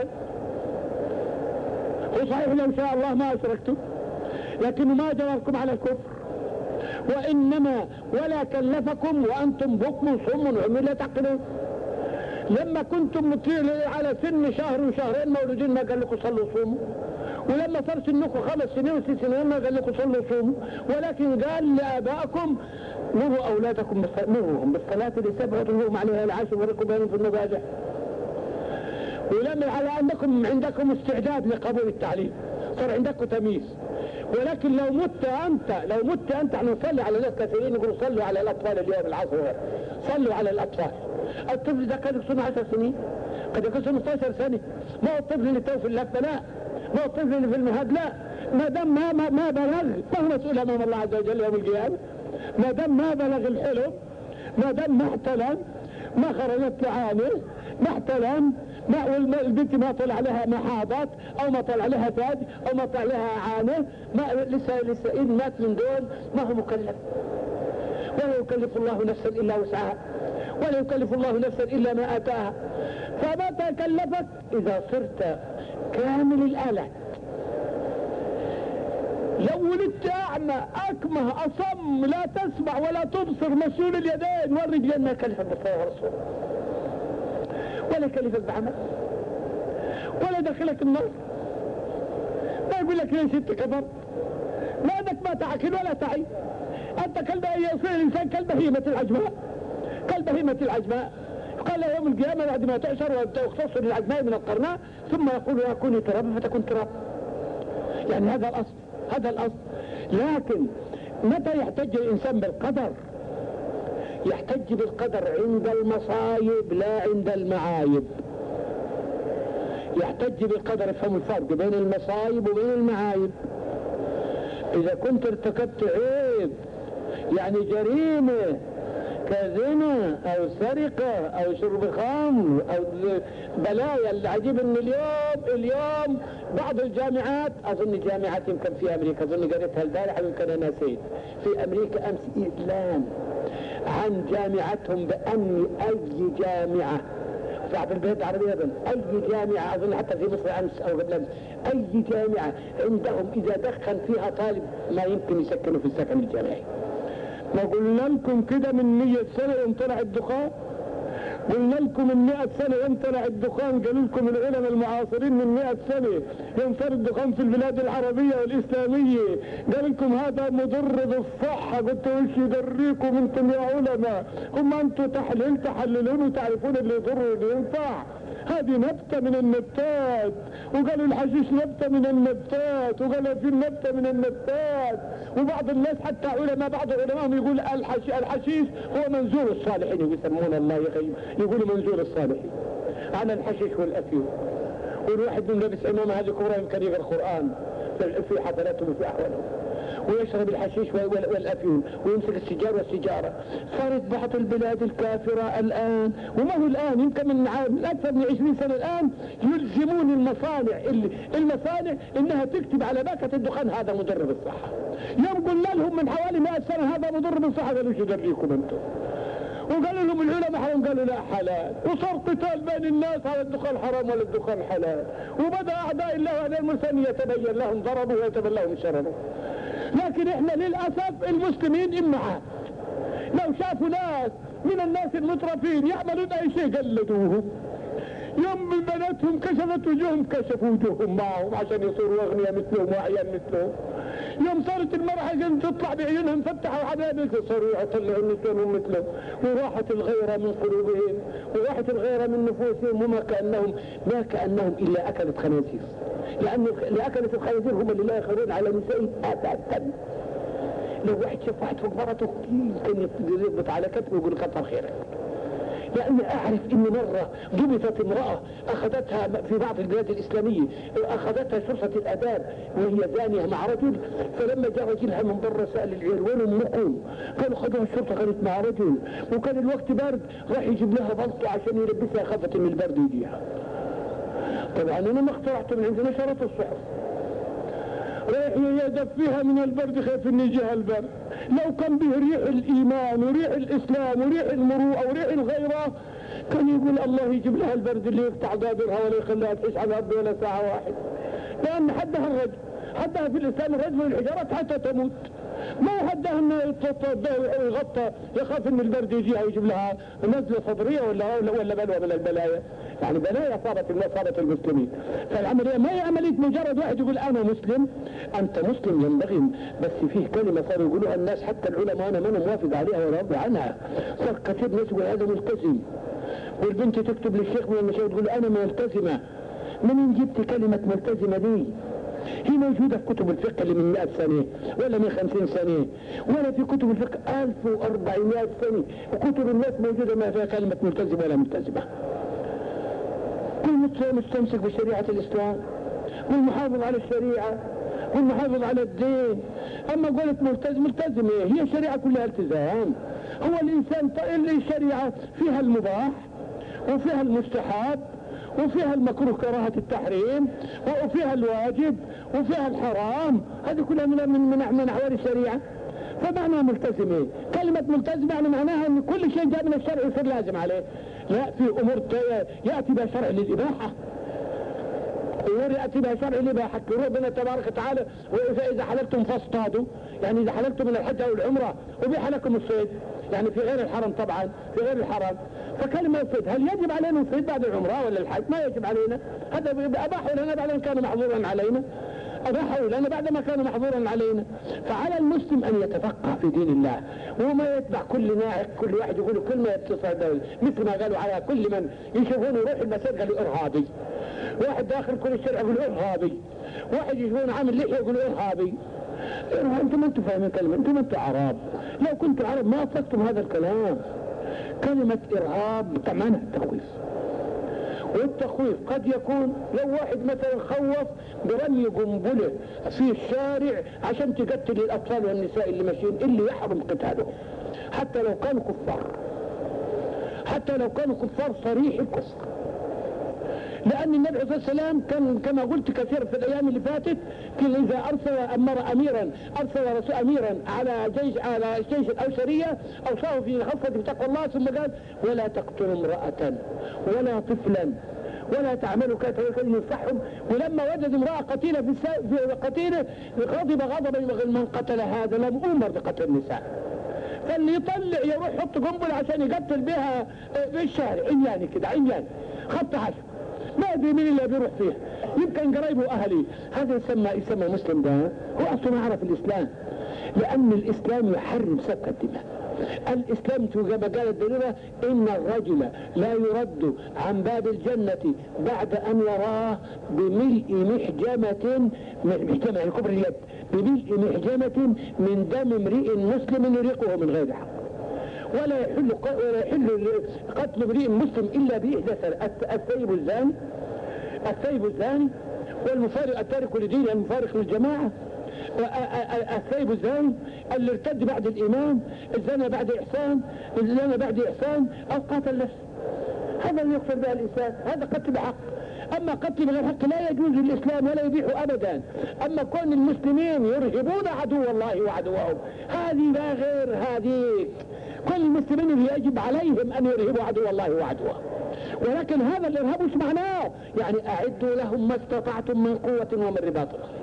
وصحيح لو شاء الله ما أشركتم، لكن ما جبركم على الكفر، وإنما ولا كلفكم وأنتم بكم صم عمي لا تعقلون. لما كنتم على سن شهر وشهرين مولودين ما قال لكم صلوا صوموا، ولما صار سنكم 5 سنين و6 سنين ما قال لكم صلوا صوموا، ولكن قال لآبائكم: مروا أولادكم مرهم بالصلاة ل7 وهم عليها ل10 ورقوا بينهم في المضاجع. ولما على أنكم عندكم استعداد لقبول التعليم، صار عندكم تمييز. ولكن لو مت أنت احنا نصلي على ناس كثيرين يقولوا صلوا على الأطفال اليوم العصر، صلوا على الأطفال. الطفل ده قد يكون 10 سنين، قد يكون 15 سنة، ما هو الطفل اللي تو في اللفة، لا، ما هو الطفل اللي في المهاد، لا، ما دام ما بلغ فهو مسؤول أمام الله عز وجل يوم القيامة. ما دام ما بلغ الحلم، ما دام ما احتلم، ما خرجت لعانه، ما احتلم، البنت ما طلع لها محاضات او ما طلع لها تاج او ما طلع لها عانه، ما لسه إن مات من دول ما هو مكلف. ولا يكلف الله نفسا الا وسعها، ولا يكلف الله نفسا الا ما اتاها. فمتى كلفك؟ اذا صرت كامل الآلات. لو ولدت اعمى اكمه اصم لا تسمع ولا تبصر مسؤول اليدين والرجلين ما يكلفك بالصلاه والصوم، ولا يكلفك بعمل، ولا دخلك النار، ما يقول لك ليش انت كبرت، لانك ما تعقل ولا تعي. انت يصير الانسان كالبهيمة العجماء، كالبهيمة العجماء. قال يوم القيامة بعد ما تعشر وتختص للعجماء من القرناء ثم يقول يا كوني ترابا فتكون تراب. يعني هذا الاصل، هذا الاصل. لكن متى يحتج الانسان بالقدر؟ يحتج بالقدر عند المصايب لا عند المعايب. يحتج بالقدر، افهم الفرق بين المصايب وبين المعايب. اذا كنت ارتكبت عيب يعني جريمة كزنا او سرقة او شرب خمر او بلايا. العجيب ان اليوم بعض الجامعات، اظن جامعات يمكن في امريكا، اظن قريتها البارحة يمكن انا نسيت، في امريكا امس اعلان عن جامعتهم بأن أي جامعة في البلاد العربية أي جامعة، أظن حتى في مصر أمس أو قبل أمس، أي جامعة عندهم إذا دخن فيها طالب ما يمكن يسكنوا في السكن الجامعي. ما قلنا لكم كده من 100 سنة يوم طلع الدخان؟ قلنا لكم من 100 سنة يوم طلع الدخان؟ قالوا لكم العلماء المعاصرين من 100 سنة يوم صار الدخان في البلاد العربية والإسلامية قالوا لكم هذا مضر بالصحة. قلت وش يدريكم انتم يا علماء؟ هم انتم تحللون وتعرفون اللي يضر واللي ينفع. هذه نبتة من النبتات، وقالوا الحشيش نبتة من النبتات، وقالوا في نبتة من النبتات. وبعض الناس حتى علماء، بعض علماءهم يقول الحشيش هو منزول الصالحين، يسمون الله يقولوا منزول الصالحين على الحشيش والأفيون. والواحد من لابس امامه هذه كبرى يمكن يقرأ القرآن في حفلاتهم وفي احوالهم. ويشرب الحشيش والأفيون ويمسك السجار والسجارة. صارت بعض البلاد الكافرة الآن، وما هو الآن، يمكن من أكثر من 20 سنة الآن يلزمون المصانع إنها تكتب على باكة الدخان هذا مضر بالصحة. يوم قلنا لهم من حوالي 100 سنة هذا مضر بالصحة، قالوا شو دريكم أنتم؟ وقالوا لهم العلماء حرام، قالوا لا حلال. وصار قتال بين الناس على الدخان حرام ولا الدخان حلال، وبدأ أعداء الله وأعداء المسلمين يتبين لهم ضربوا ويتبين لهم شرروا. لكن احنا للأسف المسلمين إمعاء، لو شافوا ناس من الناس المترفين يعملون أي شيء قلدوهم. يوم بناتهم كشفت وجوههم كشفوا وجوههم معهم عشان يصيروا أغنياء مثلهم وأعيان مثلهم. يوم صارت المرأة تطلع بعيونها مفتحة وحبايبها صاروا يطلعوا نسوانهم مثلهم، وراحت الغيرة من قلوبهم وراحت الغيرة من نفوسهم، وما كأنهم إلا أكلت خنازير، لأن اللي أكلت الخنازير هم اللي لا يخرون على نسائهم أبدا. لو واحد شاف واحد فوق مرته يمكن يضبط على كتفه ويقول كتر خيرك. لأني أعرف إن مرة ضبطت امرأة أخذتها في بعض البلاد الإسلامية، أخذتها شرطة الآداب وهي زانية مع رجل، فلما جاء رجلها من برا سأل العيال وين أمكم؟ قالوا خذوها الشرطة كانت مع رجل وكان الوقت برد، راح يجيب لها بلطو عشان يلبسها، خافت إن البرد يجيها. طبعا أنا ما اخترعته من عندنا، نشرت الصحف، رايح يدفيها من البرد خايف إن يجيها البرد. لو كان به ريح الإيمان وريح الإسلام وريح المروءة وريح الغيرة كان يقول الله يجيب لها البرد اللي يقطع دابرها ولا يخليها تعيش على الأرض ولا ساعة واحدة. لأن حدها الرجل، حدها في الإسلام الرجل والحجارات حتى تموت، ما حدها انه يغطى يخاف ان البرد يجيها ويجيب لها نزلة صدرية ولا بلوى من البلايا، يعني بلايا صابت المسلمين. فالعملية ما هي عملية مجرد واحد يقول انا مسلم. انت مسلم ينبغي، بس فيه كلمة صاروا يقولوها الناس حتى العلماء انا ما موافق عليها ولا راضي عنها. صار كثير ناس يقول هذا ملتزم، والبنت تكتب للشيخ من المشايخ تقول انا ملتزمة. منين جبت كلمة ملتزمة دي؟ هي موجودة في كتب الفقه اللي من 100 سنة ولا من 50 سنة، ولا في كتب الفقه 1400 سنة، وكتب الناس موجودة ما فيها كلمة ملتزم ولا ملتزمة. كل مستمسك بشريعة الإسلام والمحافظ على الشريعة والمحافظ على الدين. أما قلت ملتزم هي الشريعة كلها التزام. هو الإنسان اللي الشريعة فيها المباح وفيها المستحب وفيها المكروه كراهة التحريم وفيها الواجب وفيها الحرام، هذه كلها من أحوال الشريعة. فمعنى ملتزم كلمة ملتزم يعني معناها أن كل شيء جاء من الشرع يصير لازم عليه. لا، في أمور يأتي بها شرع للإباحة، أمور يأتي بها شرع للإباحة. ربنا تبارك وتعالى وإذا حللتم فاصطادوا، يعني إذا حللتم من الحج أو العمرة وبيح لكم الصيد، يعني في غير الحرم طبعا، في غير الحرم. فكلمة الصيد هل يجب علينا الصيد بعد العمرة ولا الحج؟ ما يجب علينا، هذا أباحوا لنا بعد أن كان محظورا علينا، أباحوا لنا بعد ما كان محظورا علينا. فعلى المسلم أن يتفقه في دين الله وما يتبع كل ناعق، كل واحد يقول كلمة يتصل، مثل ما قالوا على كل من يشوفونه يروح المسجد قالوا إرهابي، واحد داخل كل الشرع يقول إرهابي، واحد يشوفونه عامل لحية يقول إرهابي. انتم ما انتم فاهمين كلمة، انتم ما انتم عرب. لو كنتم عرب ما اطلقتم هذا الكلام. كلمة ارهاب معناها التخويف، والتخويف قد يكون لو واحد مثلا خوف برمي قنبلة في الشارع عشان تقتل الاطفال والنساء اللي ماشيين، اللي يحرم قتالهم حتى لو كانوا كفار، حتى لو كانوا كفار صريح الكفر. لأن النبي صلى الله عليه وسلم كان كما قلت كثير في الأيام اللي فاتت، كان إذا أرسل أميرا على جيش أو سرية أوصاه في خفة بتقوى الله، ثم قال ولا تقتلوا امرأة ولا طفلا ولا تعملوا كذا ينصحهم. ولما وجد امرأة قتيلة في قتيلة غضب غضبا من قتل هذا، لم أمر بقتل النساء. فاللي يطلع يروح يحط قنبلة عشان يقتل بها في الشارع عمياني كده، عميان خط عشر ما ادري مين اللي بيروح فيها، يمكن قرايبه واهلي. هذا يسمى مسلم. ده هو اصلا ما عرف الاسلام، لان الاسلام يحرم سفك الدماء. الاسلام كما قال الدليل ان الرجل لا يرد عن باب الجنة بعد ان يراه بملء محجمة كبر اليد، بملء محجمة من دم امرئ مسلم يريقه من غير حق. ولا يحل قتل امرئ مسلم الا باحدى الثيب الزاني والمفارق التارك لدينه المفارق للجماعة. السيب الزاني اللي ارتد بعد الإيمان، الزنا بعد إحسان، الزنا بعد إحسان أو قاتل نفسه، هذا اللي يغفر به الإنسان، هذا قتل بحق. أما قتل بغير حق لا يجوز الإسلام ولا يبيح أبدا. أما كون المسلمين يرهبون عدو الله وعدوهم هذه لا غير هذيك. كل المسلمين يجب عليهم أن يرهبوا عدو الله وعدوهم، ولكن هذا الإرهاب وش معناه؟ يعني أعدوا لهم ما استطعتم من قوة ومن رباط الخيل.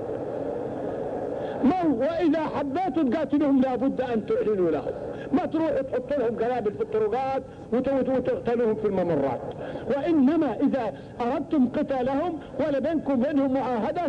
وإذا حبيتوا تقاتلهم لابد أن تعلنوا لهم، ما تروحوا تحطوا لهم قنابل في الطرقات وتقتلوهم في الممرات. وإنما إذا أردتم قتالهم ولا بينكم بينهم معاهدة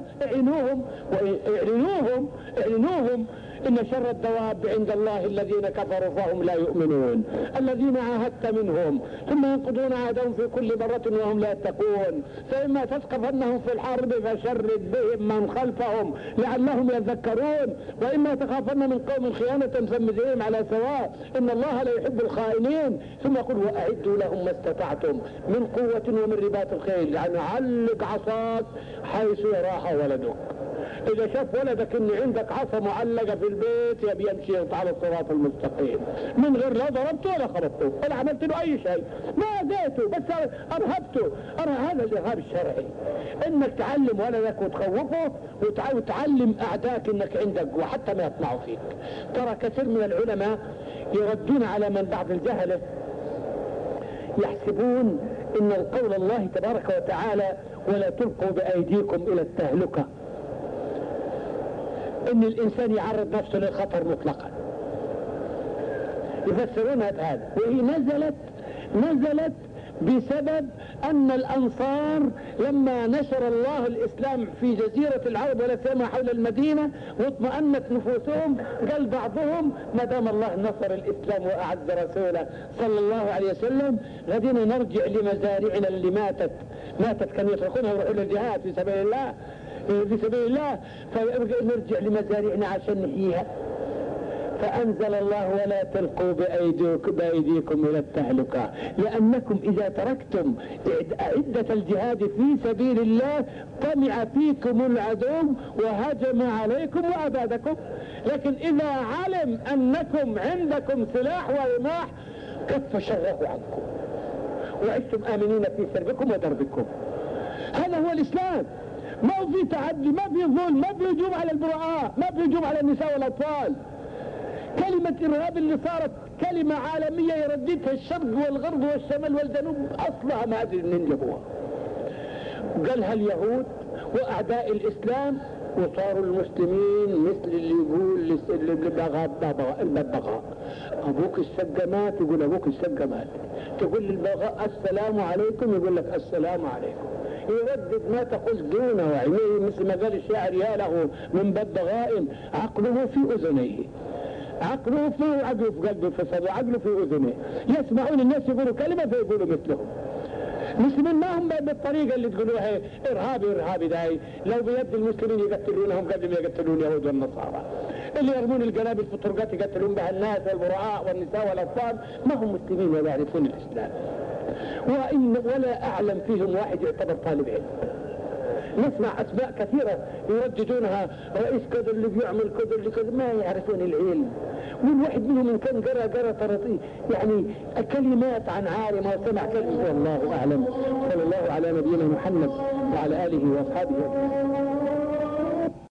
اعلنوهم إن شر الدواب عند الله الذين كفروا فهم لا يؤمنون، الذين عاهدت منهم ثم ينقضون عهدهم في كل مرة وهم لا يتقون. فإما تثقفنهم في الحرب فشرد بهم من خلفهم لعلهم يذكرون، وإما تخافن من قوم خيانة فامزهم على سواء إن الله لا يحب الخائنين. ثم يقول وأعدوا لهم ما استطعتم من قوة ومن رباط الخيل، يعني علق عصاك حيث يراها ولدك. إذا شاف ولدك إن عندك عصا معلقة في البيت يبي يمشي على الصراط المستقيم من غير لا ضربته ولا خبطته ولا عملت له أي شيء، ما أذيته بس أرهبته. هذا الإرهاب الشرعي، إنك تعلم ولدك وتخوفه وتعلم أعداك إنك عندك وحتى ما يطمعوا فيك. ترى كثير من العلماء يردون على من بعض الجهلة يحسبون إن القول الله تبارك وتعالى ولا تلقوا بأيديكم إلى التهلكة ان الانسان يعرض نفسه للخطر مطلقا، يفسرونها بهذا. وهي نزلت بسبب ان الانصار لما نشر الله الاسلام في جزيرة العرب ولا سيما حول المدينة واطمأنت نفوسهم، قال بعضهم ما دام الله نصر الاسلام واعز رسوله صلى الله عليه وسلم غدينا نرجع لمزارعنا اللي ماتت كانوا يتركونها ويروحوا للجهاد في سبيل الله فنرجع لمزارعنا عشان نحييها. فأنزل الله ولا تلقوا بأيديكم إلى التهلكة، لأنكم إذا تركتم عدة الجهاد في سبيل الله طمع فيكم العدو وهجم عليكم وأبادكم. لكن إذا علم أنكم عندكم سلاح ورماح كف شره عنكم وعشتم آمنين في سربكم ودربكم. هذا هو الإسلام. ما في تعدي، ما في ظلم، ما في هجوم على البراء، ما في هجوم على النساء والأطفال. كلمة إرهاب اللي صارت كلمة عالمية يرددها الشرق والغرب والشمال والجنوب أصلها ما أدري منين جابوها. قالها اليهود وأعداء الإسلام وصاروا المسلمين مثل اللي يقول الببغاء أبوك السقمات يقول أبوك السقمات، تقول للبغاء السلام عليكم يقول لك السلام عليكم، يردد ما تقول دون وعيه مثل ما قال الشاعر يا له من ببغاء عقله في أذنيه، عقله في عقله في قلبه فسد عقله في أذنيه، يسمعون الناس يقولوا كلمة فيقولوا مثلهم. مسلمين ما هم بالطريقة اللي تقولوها إرهابي داي، لو بيد المسلمين يقتلونهم قبل ما يقتلون اليهود والنصارى، اللي يرمون القنابل في الطرقات يقتلون بها الناس والبراء والنساء والأطفال، ما هم مسلمين ولا يعرفون الإسلام. ولا أعلم فيهم واحد يعتبر طالب علم. نسمع أسماء كثيرة يرددونها رئيس كذا اللي بيعمل كذا اللي كذا، ما يعرفون العلم. والواحد منهم إن كان قرأ طرطي يعني كلمات عن عالم وسمع كلمة. والله أعلم. صلى الله على نبينا محمد وعلى آله وأصحابه.